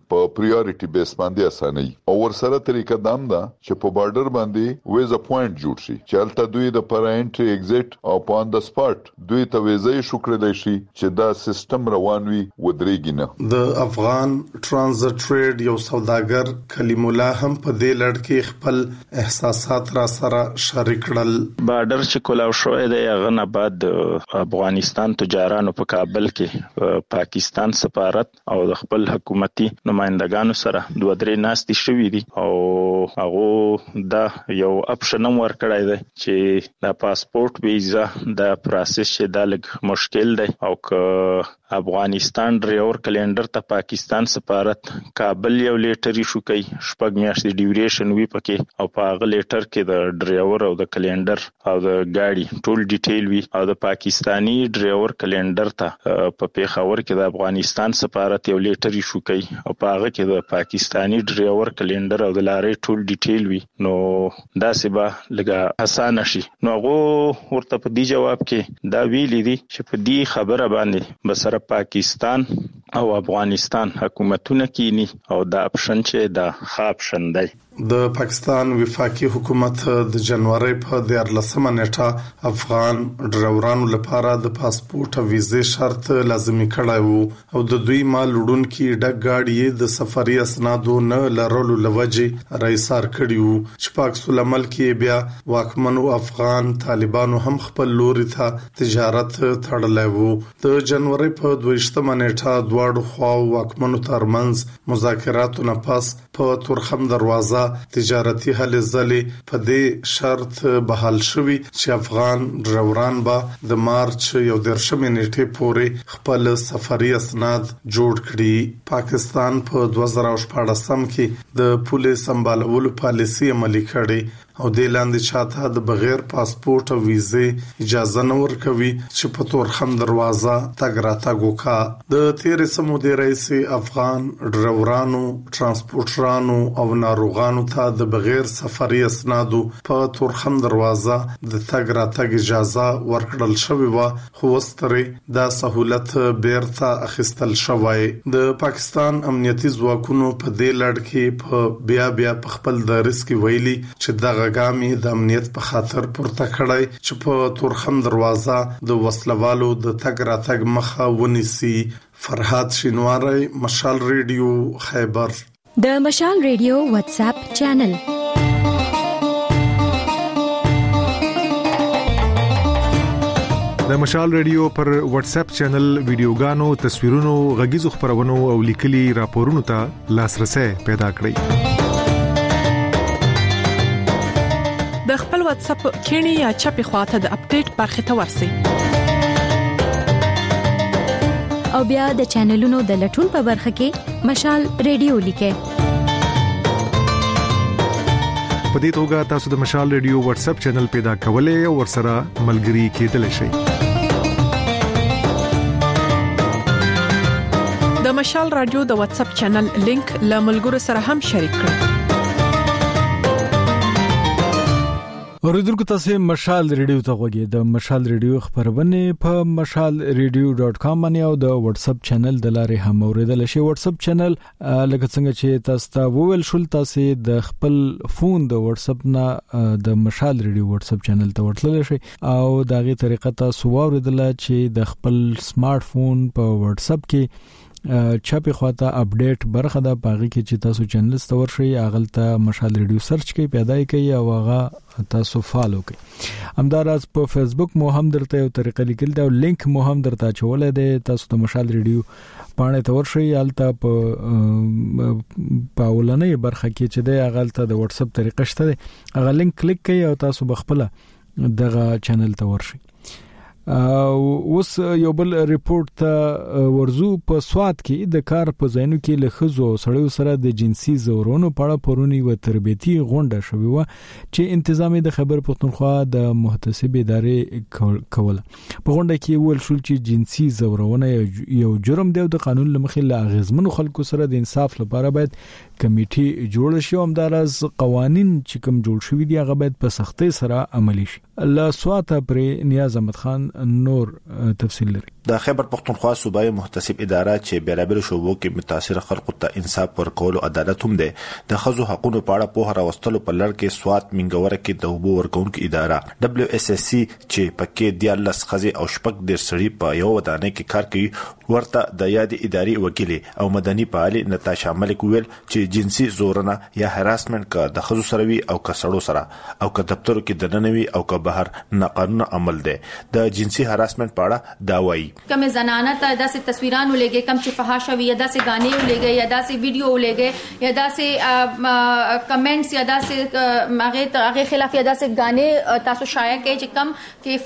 Speaker 24: په پریورټي بیس باندې اساني او ورسره طریقه دام ده چې په بارډر باندې ویزا پوینټ جوړ شي چې البته دوی د پر انټری ایگزیټ او پون د سپاټ دوی ته ویزا شکرې شي چې دا سیستم روان وي ودرېږي نه.
Speaker 23: د افغان ترانزیت ټریډ یو سوداګر کلیم الله هم په دې لړ کې خپل احساسات را سره شریک کړل.
Speaker 4: بارډر چې کولاو شوې ده هغه نه بعد افغانستان تجارانو په کابل کې پاکستان سفارت او د خپل حکومتي نمائندګانو سره دوه درې ناستې شوې دي او هغه دا یو اپشن ورکړای دی چې د پاسپورت ویزا د پروسس چې د لګ مشکل دی او که افغانستان ډرایور کلندر ته پاکستان سفارت کابل یو لیټر ایشو کوي شپږ میاشتې ډیوریشن وی پکې او په هغه لیټر کې د ډرایور او د کلندر او د ګاډي ټول ډیټیل وی او د پاکستانی ډرایور کلندر ته په پیښور کې د افغانستان سفارت یو لیټر ایشو کوي او په هغه کې د پاکستانی ډرایور کلندر او د لارې ټول ډیټیل وی نو دا سبا لګه اسانه شي. نو هغه ورته په دې جواب کې دا ویلي دي چې په دې خبره باندې بسره پاکستان او افغانستان حکومتونه کینی او دا اپشن چې دا خاپشن دی.
Speaker 23: د پاکستان وفاقي حکومت د جنوري په 14 نیټه افغان ډرایورانو لپاره د پاسپورت او ویزې شرط لازمي کړی وو او د دوی مال وړونکي ډک گاډي د سفري اسنادو نه لرلو لوجه رئیسار کړی وو چې په عکس العمل کې بیا واکمنو افغان طالبانو هم خپل لوري ته تجارت تړلی وو. د جنوري په 22 نیټه دواړو خواو واکمنو ترمنځ مذاکراتو نه پس په تورخم دروازه تجارتي هلې ځلې په دې شرط بحال شوی چې افغان ډرایوران به د مارچ 11 نیټې پورې خپل سفري اسناد جوړ کړي. پاکستان په 2014 کې د پولیس سمبالولو پالیسي عملي کړي او د لاندې چاته د بغیر پاسپورت او ویزې اجازه نه ورکوي چې په تورخم دروازه تګ راتګ وکړي. د تیر سمودي رئیس افغان ډرایورانو ترانسپورټرانو او ناروغانو ته د بغیر سفري اسنادو په تورخم دروازه د تګ راتګ اجازه ورکړل شوې و خو ستري دا سہولت بیرته اخیستل شوی. د پاکستان امنیتي ځواکونو په دې لړ کې په بیا په خپل درس کې ویلي چې دغه ګامي د امنیت په خاطر پورته کړی چې په تورخم دروازه د وسلوالو د تګ راتګ مخه ونیسي. فرحات شینواری، مشال ریډیو، خیبر.
Speaker 12: د مشال ریډیو واتس اپ چینل
Speaker 13: د مشال ریډیو پر واتس اپ چینل ویډیوګانو، تصویرونو، غږیزو خبرونو او لیکلي راپورونو ته لاسرسي پیدا کړئ.
Speaker 14: د خپل واتس اپ کینی یا چپی خواته د اپډیټ برخه ته ورسی
Speaker 12: او بیا د چینلونو د لټون په برخه کې مشال ریډیو لیکه.
Speaker 13: په دې توګه تاسو د مشال ریډیو واتس اپ چینل پیدا کولای او ورسره ملګري کېدلی شئ.
Speaker 14: د مشال رادیو د واتس اپ چینل لینک له ملګرو سره هم شریک کړئ.
Speaker 1: اوریدونکو تاسو مشال ریډیو ته غوږی د مشال ریډیو خبرونه په mashalradio.com باندې او د واتس اپ چینل د لارې هم اوریدل شي. واتس اپ چینل لکه څنګه چې تاسو ته وویل شول تاسو د خپل فون د واتس اپ نه د مشال ریډیو واتس اپ چینل ته ورتلل شي او دغه طریقه تاسو اوریدل چې د خپل سمارټ فون په واتس اپ کې چاپی خواته اپډیټ برخه د باغی کې چې تاسو چینل ستور شي اغلته مشال ریډیو سرچ کوي پیدا کوي او هغه تاسو فالو کوي. همدارس په فیسبوک مو هم درته یو طریقه لیکل دا لینک مو هم درته چولې ده تاسو د مشال ریډیو پاڼه تور شي الته په ولنې برخه کې چې د اغلته د واتس اپ طریقه شته هغه لینک کلیک کوي او تاسو بخپله دغه چینل ته ورشي. اوس یو بل ریپورت ورزو په سواد کې د کار په ځایونو کې له خزو سړیو سره د جنسي زورونو په اړه پرونی و تربیتی غونډه شوې و چې انتظامی د خبر پښتونخوا د محتسب ادارې کوله. په غونډه کې ویل شو چې جنسي زورونه یو جرم دی او د قانون لمخې له اغیزمنو خلکو سره د انصاف لپاره باید کمیټي جوړ شي او همدارس قوانين چې کوم جوړ شوی دی هغه باید په سختۍ سره عملي شي. لا سواته پر نیاز احمد خان نور تفصیل لري.
Speaker 8: د خیبر پختونخوا صوبایي محتسب اداره چې بیلابل شوبو کې متاثر خلکو ته انصاف ورکول او عدالت هم ده د خزو حقوقو په اړه په هر واستلو په لړ کې سوات منګوره کې د وبو ورکونکو اداره WSSC چې پکې د الله خزي او شپږ ډیر سړي په یو ودانۍ کې کار کوي ورته د یاد اداري وکیل او مدني فعال نتاشا ملک ویل چې جنسي زورنه یا هراسمنت کا د خزو سره وي او کسړو سره او که دفترو کې دننوي او که بهر ناقانونه عمل ده. د جنسي هراسمنت په اړه دا وایي
Speaker 9: کم زنانه ته داسې تصویران ولېږي کم چې فحاشه وي یا داسې غانې ولېږي یا داسې ویډیو ولېږي یا داسې کمنټس یا داسې هغه خلاف یا داسې غانې تاسو شایع کوي چې کم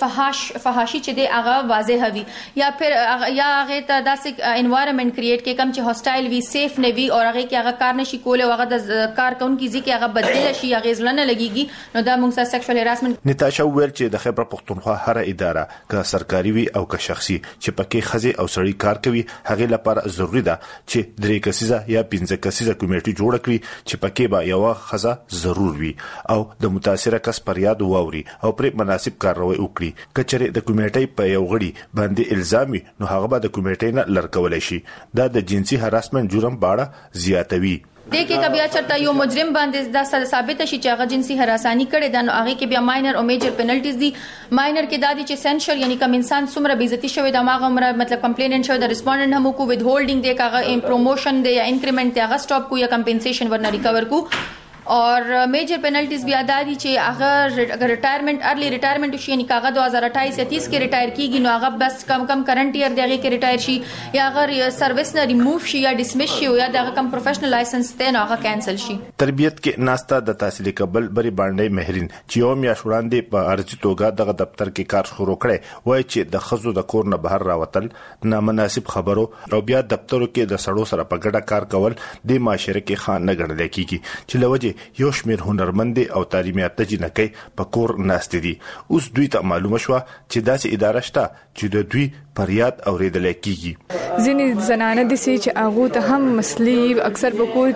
Speaker 9: کې فحاشي چې دی هغه واضح وي یا پھر یا هغه ته داسې انوایرنمنت کریټ کې کم چې هوسټایل وي سیف نه وي او هغه کې هغه کار نشي کوله هغه د کار کوونکی ځکه هغه بدل شي هغه ځلنه لګيږي نو دا موږ سره سیکشوال هراسمنت.
Speaker 8: نتاشا ویل چې د خیبر پختونخوا هر اداره که سرکاري وي او که شخصي چې پکې خزي او سړی کار کوي هغه لپاره ضروری ده چې درې کسیزه یا 15 کسیزه کمیټي جوړ کړي چې پکې به یو خزه ضرور وي او د متاثره کس پر یاد واوري او پر مناسب کاروي وکړي. کچره د کمیټي په یو غړي باندې الزامي نو هغه به د کمیټي نه لړکول شي. دا د جنسي هراسمنت جرم باړه زیاتوي.
Speaker 9: دیکھیں کبھی چرته یو مجرم باندې دا ثابت شي چې هغه جنسي هراسانی کړي دا نو هغه کې بیا ماینر او میجر پینلټیز دي. ماینر کې دا دي چې سنشر یعنی کوم انسان څومره بیزتی شوی دا ماغه عمره مطلب کمپلیننټ شوی دا ریسپونډنټ هم کو وذ هولډینګ دی کاغه پروموشن دی یا انکریمنٹ دی هغه سٹاپ کو یا کمپنسیشن ورنه ریکور کو اور میجر پینلټیز بیا دادي چې هغه ریټایرمنٹ ارلی ریټایرمنٹ شي یعنی هغه 2028 یا 30 کې ریټایر کیږي نو هغه بس کم کرنٹ ایئر دغه کې ریټایر شي یا هغه سروس نه ریموو شي یا ډسمس شي یا دغه کم پروفیشنل لایسنس ته نه هغه کینسل شي.
Speaker 8: تربیت کې ناستا د تحصیل قبل بری باندې مهرین چې یو میا شوړاندې په ارزي توګه دغه دفتر کې کار شروع کړي وای چې د خزو د کور نه بهر راوتل نامناسب خبرو او بیا دفترو کې د سړو سره په ګډه کار کول د معاشره کې خان نه ګڼل کیږي چې لوجه یو شمیر هنرمند او تعلیم یافته جنکې په کور ناست دي. اوس دوی ته معلومه شو چې داسې اداره شته چې د دوی فریاد اوریدل کیږي.
Speaker 10: ځینې زنانه د سې چې هغه ته هم مسلې اکثر په کور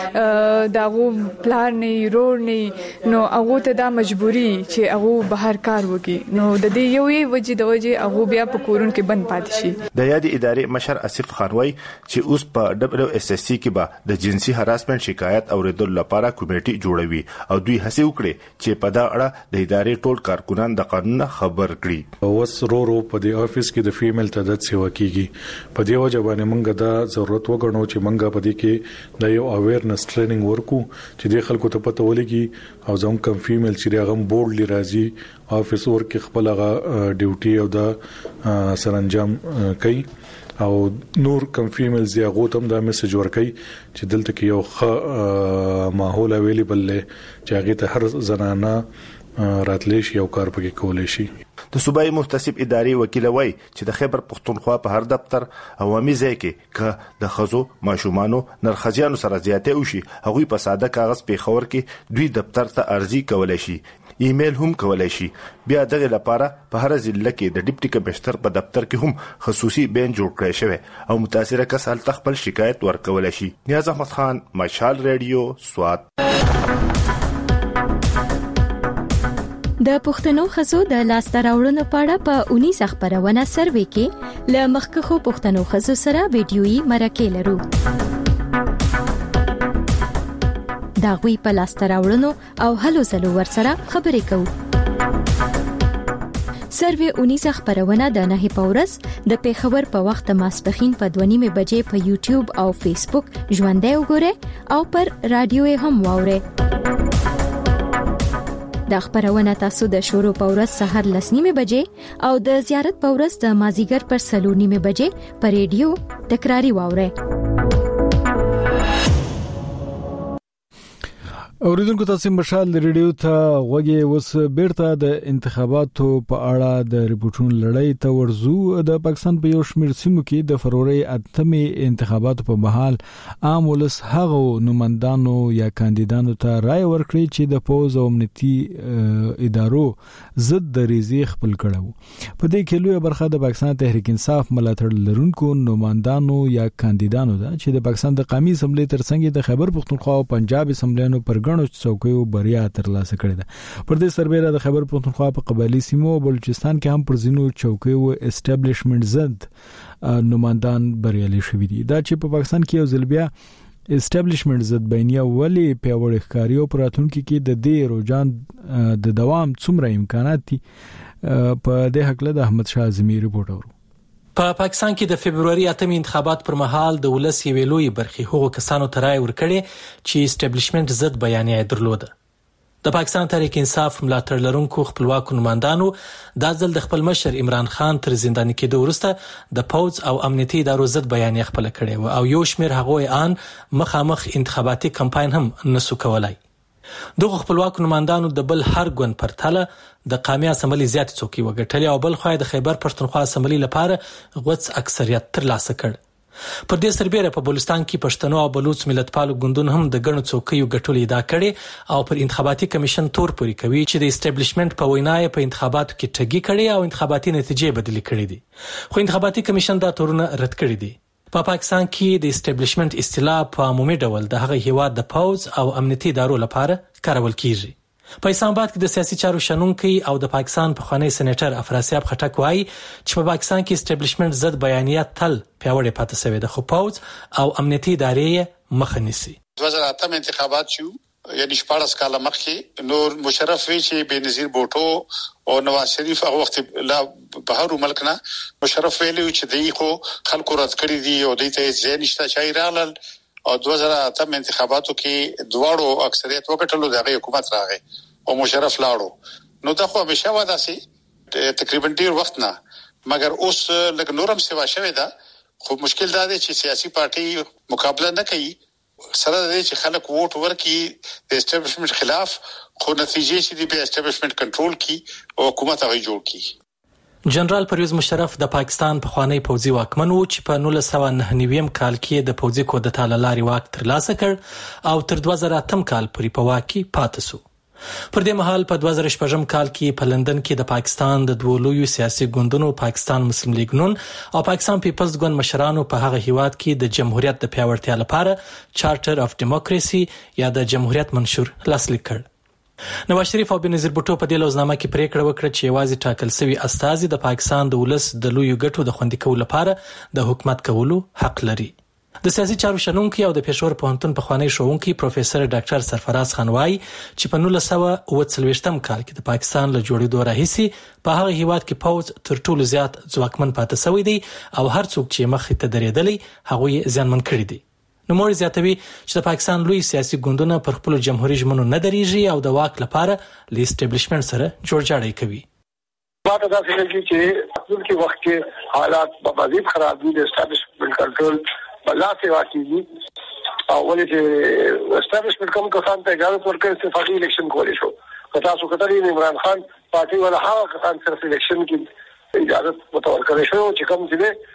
Speaker 10: کې داغو پلان نه رول نه نو هغه ته دا مجبوری چې هغه بهر کار وکړي نو د دې یوې وجې د وجې هغه بیا په کورون کې بند پاتې شي.
Speaker 8: د یاد ادارې مشر اسف خان وای چې اوس په WSSC کې به د جنسي هراسمنت شکایت اوریدل لپاره کمیټي جوړوي او دوی هڅه وکړي چې په دا اړه د ادارې ټول کارکونان د قانون خبر کړي.
Speaker 11: اوس رو په دې افیس کې د فیمیل تعداد سیوا کیږي په دې وجه باندې موږ دا ضرورت وګڼو چې موږ په دې کې د یو اویرنس ټریننګ ورکو چې د خلکو ته پته ولګي او زموږ کم فیمیل چې هغه بورډلی راځي افیس ورک خپل هغه ډیوټي او دا سرانجام کوي او نور کم فیمیل زی هغه تم دا میسج ورکي چې دلته کې یو ماحول اویلیبل لې چې هغه ته هر زنانه راتلیش یو کار پکې کولای شي.
Speaker 8: د صوبایي محتسب ادارې وکیل وای چې د خیبر پختونخوا په هر دفتر عوامي ځای کې ک د خزو ماشومانو نرخزیانو سره زیاته وشي هغه په ساده کاغذ په خور کې دوی دفتر ته ارزي کولای شي ایمیل هم کولای شي. بیا دغه لپاره په هر ضلع کې د ډیپټي کمشنر په دفتر کې هم خصوصي بین جوړ کړی شوی او متاثره کس هل خپل شکایت ورکولای شي. نیاز احمد خان مشال ریډیو سوات.
Speaker 12: د پښتنو خزو د لاسته راوړنو په اړه په 19 خبرونه سروې کې ل مخکخو پښتنو خزو سره ویډیويي مرکه لرو. دا غوي په لاسته راوړنو او هلو زلو ورسره خبرې کوو. سروې 19 خبرونه د نه پورس د پیښور په وخت ماسپخین په 2:30 بجې په یوټیوب او فیسبوک ژوندۍ وګورئ او پر رادیو هم واورئ. د خبرونه تاسو د شروع په ورځ سحر 9:30 بجې او د زیارت په ورځ د مازیګر پر 3:30 بجې په ریډیو تکراری واورئ.
Speaker 1: اوریدونکو تاسو مشال ریډیو ته غوږی وس بیرته د انتخاباتو په اړه د ریپورتونو لړۍ ته ورزو. د پاکستان په یو شمېر سیمو کې د فروری 8مې انتخاباتو په مهال عام ولس هغه نمائندانو یا کاندیدانو ته رائے ورکړي چې د پوز او امنیتي ادارو ضد دریزي خپل کړو. په دې کې لوی برخه د پاکستان تحریک انصاف ملاتړ لرونکو نمائندانو یا کاندیدانو ده چې د پاکستان د قومي اسمبلی ترڅنګ د خیبر پختونخوا او پنجاب اسمبلیانو پر غنو څوکیو بریا ترلاسه کړې ده. پر دې سربېره د خیبر پختونخوا په قبایلی سیمو او بلوچستان کې هم پر ځینو چوکیو اسټابلیشمنت زد نمائندان بریالي شوي دي. دا چې په پاکستان کې یو ځل بیا اسټابلیشمنت زد بینیا ولی پیوړ ښکاریو پراتونکو کې د دې روجان د دوام څومره امکانات دي په دې حق له احمد شاه اعظمي ریپورت اورو.
Speaker 6: په پاکستان کې د فبرवरी 8 انتخابات پر مهال د ولس یوې لوی برخې هغو کسانو ته رائے ورکړي چې اسټابلیشمنت زد بیانیه درلوده. د پاکستان تحریک انصاف ملاتړ لرونکو خپلواکو نمائندانو د ځل د خپل مشر عمران خان تر زنداني کېدو وروسته د پوز او امنیتي ادارو زد بیانیه خپل کړي او یو شمېر هغوی ان مخامخ انتخاباتي کمپاین هم نسو کولای. دغه خپلواکو نمائندانو د بل هر ګوند پرتله د قومي اسمبلی زیات څوکۍ وګټلې او بل خو د خیبر پښتونخوا اسمبلی لپاره غوڅ اکثریت ترلاسه کړ. پر دې سربېره په بلوچستان کې پښتنو او بلوچ ملتپالو ګوندونو هم د ګڼو څوکیو ګټلې ادعا کړې او پر انتخاباتي کمیشن تور پوري کوي چې د اسټابلیشمنت په وینا په انتخاباتو کې ټګي کړي او انتخاباتي نتیجې بدلې کړې دي. خو انتخاباتي کمیشن دا تورونه رد کړي دي. په پاکستان کې د اسټابلیشمنت اصطلاح په عمومي ډول د هغه هیواد د پوز او امنیتي ادارو لپاره کارول کیږي. په اسلام آباد کې د سیاسي چارو شنونکي او د پاکستان پخوانی سېنیټر افراسیاب خټک وایي چې په پاکستان کې اسټابلیشمنت زد بیانیه تل پیاوړې پاتې شوې ده خو پوز او امنیتي ادارې مخه نیسي.
Speaker 15: 2008 انتخابات شو یعنی 14 کاله مخکې نور مشرف وی چې بنظیر بوټو او نواز شریف هغه وخت لا بهر ملک نه مشرف ویلو چې دوی خو خلکو رد کړی دي او دوی ته ځای نشته چې رالل او 2008 انتخاباتو کې دواړو اکثریت وکټلو دغه حکومت راغی او مشرف لاړو نو دا خو به شاو داسي تقریبا ډیر وخت نه مګر اوس لکه نورم سیوا شوی دا خو مشکل دا دی چې سیاسي پارټي مقابله نه کوي سره د چې خلک ووټ ورکړي د اسټابلیشمنت خلاف خو نتیجې چې د اسټابلیشمنت کنټرول کی او حکومت هغه جوړ کی.
Speaker 6: جنرال پرویز مشرف د پاکستان پخوانی پوځي واکمن و چې په 1999 کال کې د پوځي کودتا لاري واک ترلاسه کړ او تر 2008 کال پورې په واک کې پاتې شو. پر دې مهال په 2014 کال کې په لندن کې د پاکستان د دوه لویو سیاسي ګوندونو پاکستان مسلم لیگ نون او پاکستان پیپلز ګوند مشرانو په هغه هیواد کې د جمهوریت د پیاوړتیا لپاره چارټر اف ډیموکراسي یا د جمهوریت منشور لاسلیک کړ. نواز شریف او بنظیر بوټو په دې لوزنامه کې پریکړه وکړه چې یوازې ټاکل شوی استازي د پاکستان د ولس د لویو ګټو د خوندي کولو لپاره د حکومت کولو حق لري. د سیاسي چارو شنونکي او د پېښور پوهنتون پخوانی ښوونکي پروفیسور ډاکټر سرفراز خان وايي چې په 1940 کال کې د پاکستان له جوړېدو راهیسې په هغه هیواد کې پوز تر ټولو زیات ځواکمن پاتې شوی دی او هر څوک چې مخې ته درېدلی هغه یې زیانمن کړی دی. نو مور زیاتوي چې د پاکستان لوی سیاسي ګوندونه پر خپل جمهوریت ژمنو نه درېږي او د واک لپاره ل اسټابلیشمنت سره جوړجاړی کوي.
Speaker 16: باید دا څنګه چې خپل کې وخت کې حالات په مزید خراب دي د اسټابلیشمنت کنټرول بلا سیوا کیږي او ولې چې اسټابلیشمنت کوم کسان ته اجازه ورکړي استفاقي الیکشن کولی شو پتا سو کتري عمران خان پارټي ولا هغه کسان صرف الیکشن کې اجازه متول کړي شو چې کوم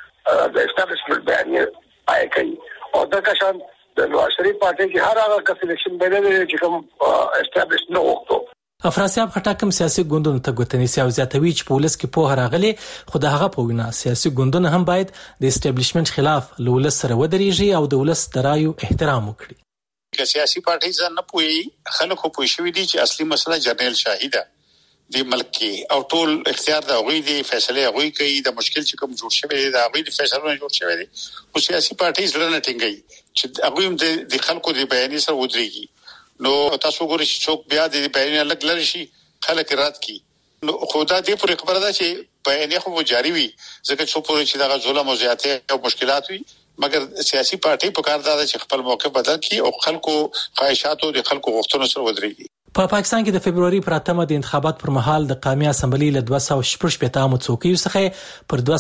Speaker 16: چې د اسټابلیشمنت بیانیه پای کوي او دا کسان د نواز شریف پارټي کې هر هغه کس الیکشن بیانیه چې کوم اسټابلیش نه وکړو.
Speaker 6: افراسیاب خټک سیاسي ګوندونو ته ګوتنیسي او زیاتوي چې پولیس کې په راغلي خو د هغه په وینا سیاسي ګوندونه هم باید د اسټابلیشمنت خلاف له ولس سره ودرېږي او د ولس د رایو احترام وکړي.
Speaker 15: که سیاسي پارټي ځان نه پوي خلکو پوي شوی دي چې اصلي مسله جنرال شاهده دی ملک کې او ټول اختیار د غوي دي فیصله غوي کوي د مشکل چې کوم جوړ شوی دی د غوي د فیصله جوړ شوی دی او سیاسي پارټي ځل نه ټینګي چې هغه د خلکو د بیانې سره ودرېږي نو تاسو ګورئ چې څوک بیا د بیانې لګ لري شي خلک رات کی نو خدا دې پر خبره ده چې بیانې خو جاری وي ځکه چې پوره چې دا ظلم او زیاتې او مشکلات وي مګر سیاسي پارټي په کار ده چې خپل موقف بدل کړي او خلکو خواهشاتو د خلکو غوښتنو سره ودرېږي.
Speaker 6: په پاکستان کې د فبرवरी پر 8 د انتخابات پر مهال د قومي اسمبلی له 216 عامو څوکیو څخه پر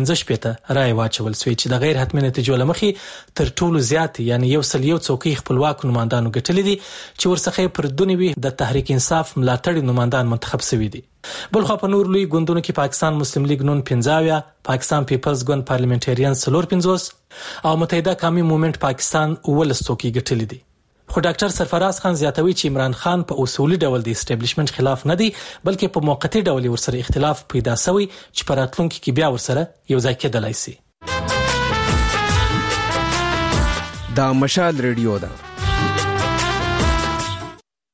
Speaker 6: 215 رای واچول شوې چې د غیر حتمي نتیجو لمخې تر ټولو زیات یعنی یو څوکۍ خپلواک نمائندانو ګټلې دي چې ورڅخه پر دونی د تحریک انصاف ملاتړ نمائندان منتخب شوي دي. بلخو په نور لوی ګوندونو کې پاکستان مسلم لیگ نون 15 پاکستان پیپلز ګوند پارلیمنټریان 450 او متحده قومي موومېنټ پاکستان 19 څوکۍ ګټلې دي. خو ډاکټر سرفراز خان زیاتوي چې عمران خان په اصولي ډول د اسټابلیشمنت خلاف نه دی بلکې په موقتی ډول ورسره اختلاف پیدا شوی چې په راتلونکي کې بیا ورسره یو ځای کېدلای شي.
Speaker 17: دا مشال ریډیو ده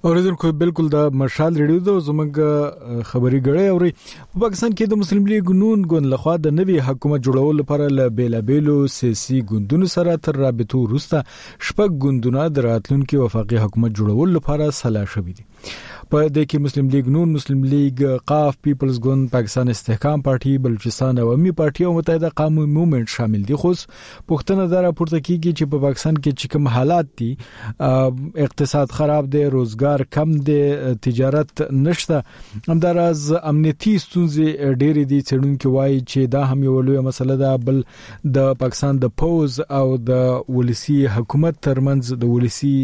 Speaker 1: اوریدونکو بالکل د مشال ریډیو د زمونږ خبري غړې اوري په پاکستان کې د مسلم لیگ نون ګوند لخوا د نوي حکومت جوړولو لپاره ل بیلابېلو سیاسي ګوندونو سره تر رابطو وروسته شپږ ګوندونه د راتلونکو وفاقي حکومت جوړولو لپاره سلا شوي دي. په دې کې مسلم لیگ نون، مسلم لیگ قاف، پیپلز ګوند، پاکستان استحکام پارټي، بلوچستان عوامي پارټي او متحده قومي موومېنټ شامل دي. خو پښتنه دا راپورته کیږي چې په پاکستان کې چې کوم حالات دي، اقتصاد خراب دي، روزګار کم دي، تجارت نشته، همداراز امنیتي ستونزې ډېرې دي. څېړونکو وایي چې دا هم یو لوی مسله ده. بل د پاکستان د پوز او د ولسی حکومت ترمنځ، د ولسی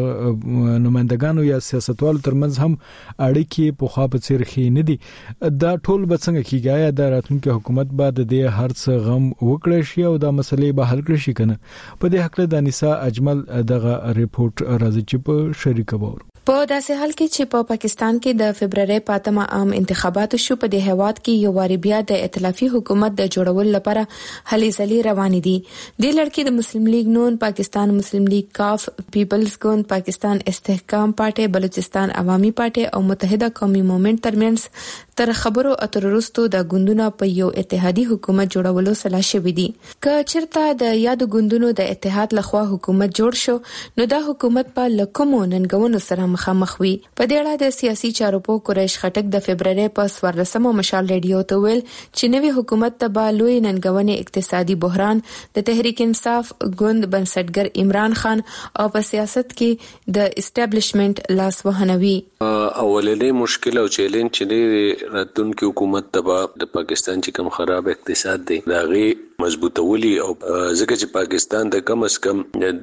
Speaker 1: نمائندګانو یا سیاستوالو ترمنځ هم اړیکې په خوا په څیر خې نه دي. دا ټول به څنګه کیږي؟ دا راتلونکي حکومت به د دې هرڅ غم وکړي شي او دا مسلې به حل کړي شي کنه؟ په دې حق له دانیسا اجمل دغه ریپورت راځي چې په شریکه وور.
Speaker 17: په داسې حال کې چې په پاکستان کې د فبرवरी پاتمه عام انتخابات شو، په دې هیواد کې یو واری بیا د ائتلافي حکومت د جوړولو لپاره هلې ځلې روانې دي. د لړکې د مسلم لیگ نون، پاکستان مسلم لیگ قاف، پیپلز ګوند، پاکستان استحکام پارټي، بلوچستان عوامي پارټي او متحده قومي موومېنټ ترمنځ تر خبرو اترو وروسته د ګوندونو په یو اتحادي حکومت جوړولو سلا شوې دي. که چیرته د یادو ګوندونو د اتحاد لخوا حکومت جوړ شو، نو دا حکومت په لکمو ننګونو سره مخامخ وي. په دې اړه د سیاسي چارو په قریش خټک د فبرवरी په 14مه مشال ریډیو ته ویل چې نوې حکومت ته به لوی ننګونې اقتصادي بحران، د تحریک انصاف ګوند بنسټګر عمران خان او په سیاست کې د اسټابلیشمنت لاس وهنوي.
Speaker 18: اولنې مشکل او چیلنج چې راتلونکي حکومت ته د پاکستان چې کوم خراب اقتصاد دی دا غي مضبوطولي او ځکه چې پاکستان د کم از کم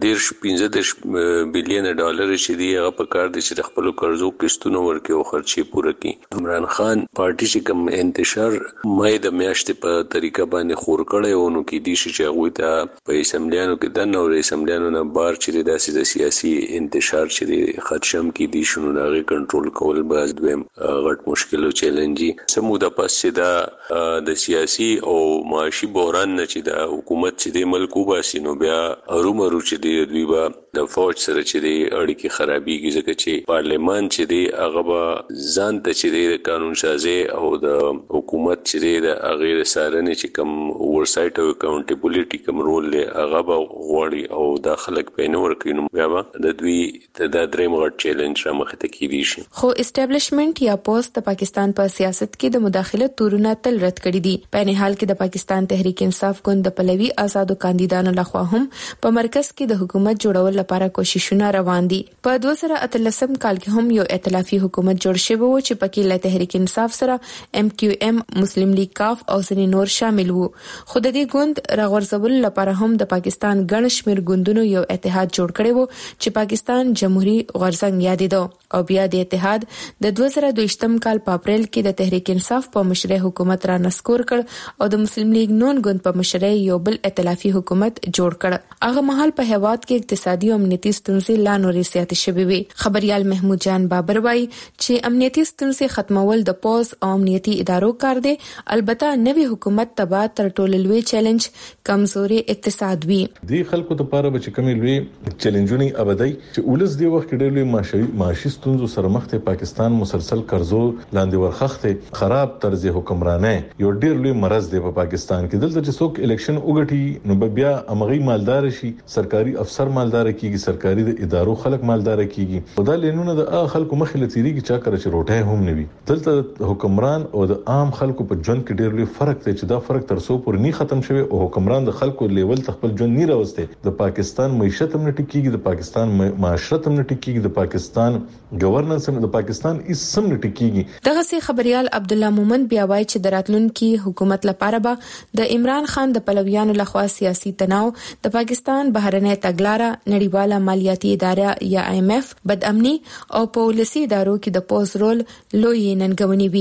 Speaker 18: 15 بلین ډالر چې دی هغه په کار دي چې د خپل قرضو قسطونو ورکړي او خرچي پوره کړي. عمران خان پارټي چې کوم انتشار مې د میاشتې په طریقه باندې خور کړي او نو کې دي چې هغه ته په اسمبلیانو کې د نور اسمبلیانو نه بار چې د سیاسي انتشار چې خدشم کې دي شنو هغه کنټرول کول به دویم غټ مشکل او چیلنج سموده. پس چې د سیاسي او معاشي بحران چې د حکومت چې د ملک وباسي نو بیا ارومرو چې دوی به د فوج سره چې د اړیکې خرابېږي، ځکه چې پارلیمان چې دی هغه به ځان ته چې د قانون سازي او د حکومت چې د هغه سارنې چې کوم اورسایټ او اکاونټیبিলিټي کوم رول دی هغه به غواړي او د خلک په نور کې نو بیا د دوی د دریم غټ چیلنج را مخ ته کیږي شي.
Speaker 17: خو اسټابلیشمنت یا پوسټ د پاکستان په سیاست کې د مداخلت تورونه تل رد کړي دي. په نه حال کې د پاکستان تحریک انصاف ګوند د پلوي آزادو کاندیدانو لخوا هم په مرکز کې د حکومت جوړولو لپاره کوششونه روان دي. په 2013 کال کې هم یو ائتلافي حکومت جوړ شوی و چې پکې له تحریک انصاف سره MQM، مسلم لیگ قاف او ځینې نور شامل وو. خو د دې ګوند راغورځولو لپاره هم د پاکستان ګڼ شمېر ګوندونو یو اتحاد جوړ کړی وو چې پاکستان جمهوریت غورځنګ یادېده او بیا د اتحاد د 2022 کال په اپریل کې د تحریک انصاف په مشرۍ حکومت را نسکور کړ او د مسلم لیگ نون ګوند په مشرۍ یو بل ائتلافي حکومت جوړ کړ. هغه مهال په هیواد کې اقتصادي او امنیتي ستونزې لا نورې زیاتې شوې وي. خبريال محمود جان بابر وایي چې امنیتي ستونزې ختمول د پوز او امنیتي ادارو کار دی. البته نوې حکومت تبا تر ټولو لوی چیلنج کمزوري اقتصاد وي.
Speaker 19: دی خلکو لپاره به چې کومې لوی چیلنجونه ابدي چې ولس دی وخت ډېر لوی معاشي ستونزو سره مخ ته پاکستان مسلسل قرضو لاندې ورخخته خراب طرز حکمرانه یو ډېر لوی مرز دی په پاکستان کې. دلته چې څوک الیکشن وګټي نو بیا امغي مالدار شي، سرکاري افسر مالدار کیږي، سرکاري د ادارو خلک مالدار کیږي. خدا لینونه د خلکو مخې لتیریږي چا کړ چې روټه هم نوي. دلته حکمران او د عام خلکو په ژوند کې ډېر لوی فرق دی چې دا فرق تر څو پورې نه ختم شوی او حکمران د خلکو لیول خپل ژوند نه راوسته. د پاکستان معیشت هم نه ټیکيږي، د پاکستان معاشرت هم نه ټیکيږي، د پاکستان گورننس هم د پاکستان اسم نه ټیکيږي.
Speaker 17: دغه سي خبريال عبد الله مومن بیا وایي چې د راتلونکي حکومت لپاره به د عمران خان د پلویانو لخوا سیاسي تناو، د پاکستان بهرنۍ تګلارې، نړیواله مالیاتي اداره یا IMF، بد امني او پالیسي ادارو کې د پوز رول لوی ننګونی وي.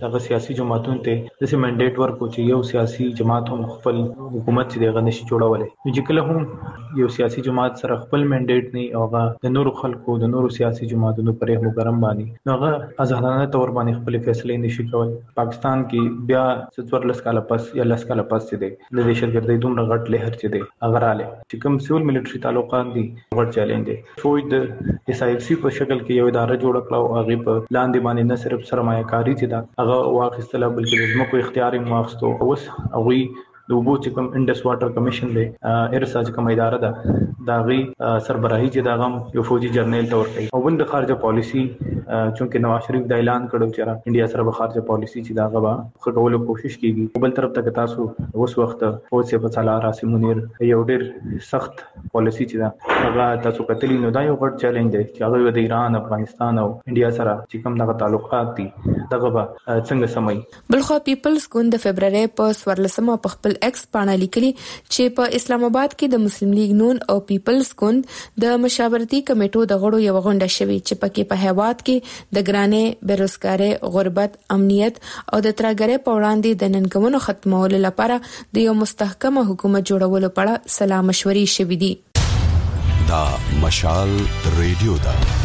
Speaker 5: هغه سیاسي جماعتونو ته د منډیټ ورکو چې یو سیاسي جماعت هم خپل حکومت چې دغه نشي جوړولای. چې کله هم یو سیاسي جماعت سره خپل منډیټ نه او هغه د نورو خلکو د نورو سیاسي جماعتونو پرې مګرم باندې هغه ازادانه تور باندې خپل فیصله نشي کولای. پاکستان کې بیا 14 کال پس یا 10 کال پس چې د دهشتګردۍ دومره غټ لهر چې دی هغه رااله چې کوم سیول ملټری تعلقات دي غټ چیلنج دی. فوج د SIFC په شکل کې یو اداره جوړ کړه او هغه په لاندې باندې نه صرف سرمایه‌کاري چې دا هغه واخیستله بلکې د زمکو اختیار یې واخیستو. اوس هغه د اوبو چې کوم انډس واټر کمیشن دی ارسا چې کوم اداره ده دا غي سربراهي چې دا غم یو فوجي جرنیل تور کوي. او بل د خارجه پالیسی چونکه نواز شریف د اعلان کړو چې انډیا سره به خارجه پالیسی چې دا غوا خټولو کوشش کیږي. بل طرف ته تاسو اوس وخت فوج سے فصلا راسم منیر یو ډیر سخت پالیسی چې دا هغه تاسو کتلی نو دا یو غټ چیلنج دی چې هغه د ایران افغانستان او انډیا سره چې کوم دغه تعلقات دي دغه څنګه سمي.
Speaker 17: بلخو پیپلز ګوند د فبراير په 14 په خپل ایکس پاڼه لیکلي چې په اسلام آباد کې د مسلم لیگ نون او پیپلز ګوند د مشاورتي کمیټو د غړو یو غونډه شوې چې پکې په هیواد کې د ګرانې بیروزګاری، غربت، امنیت او د ترهګرۍ په وړاندې د ننګونو ختمولو لپاره د یو مستحکم حکومت جوړولو په اړه سلا مشورې شوې دي.
Speaker 20: دا مشال ریډیو ده.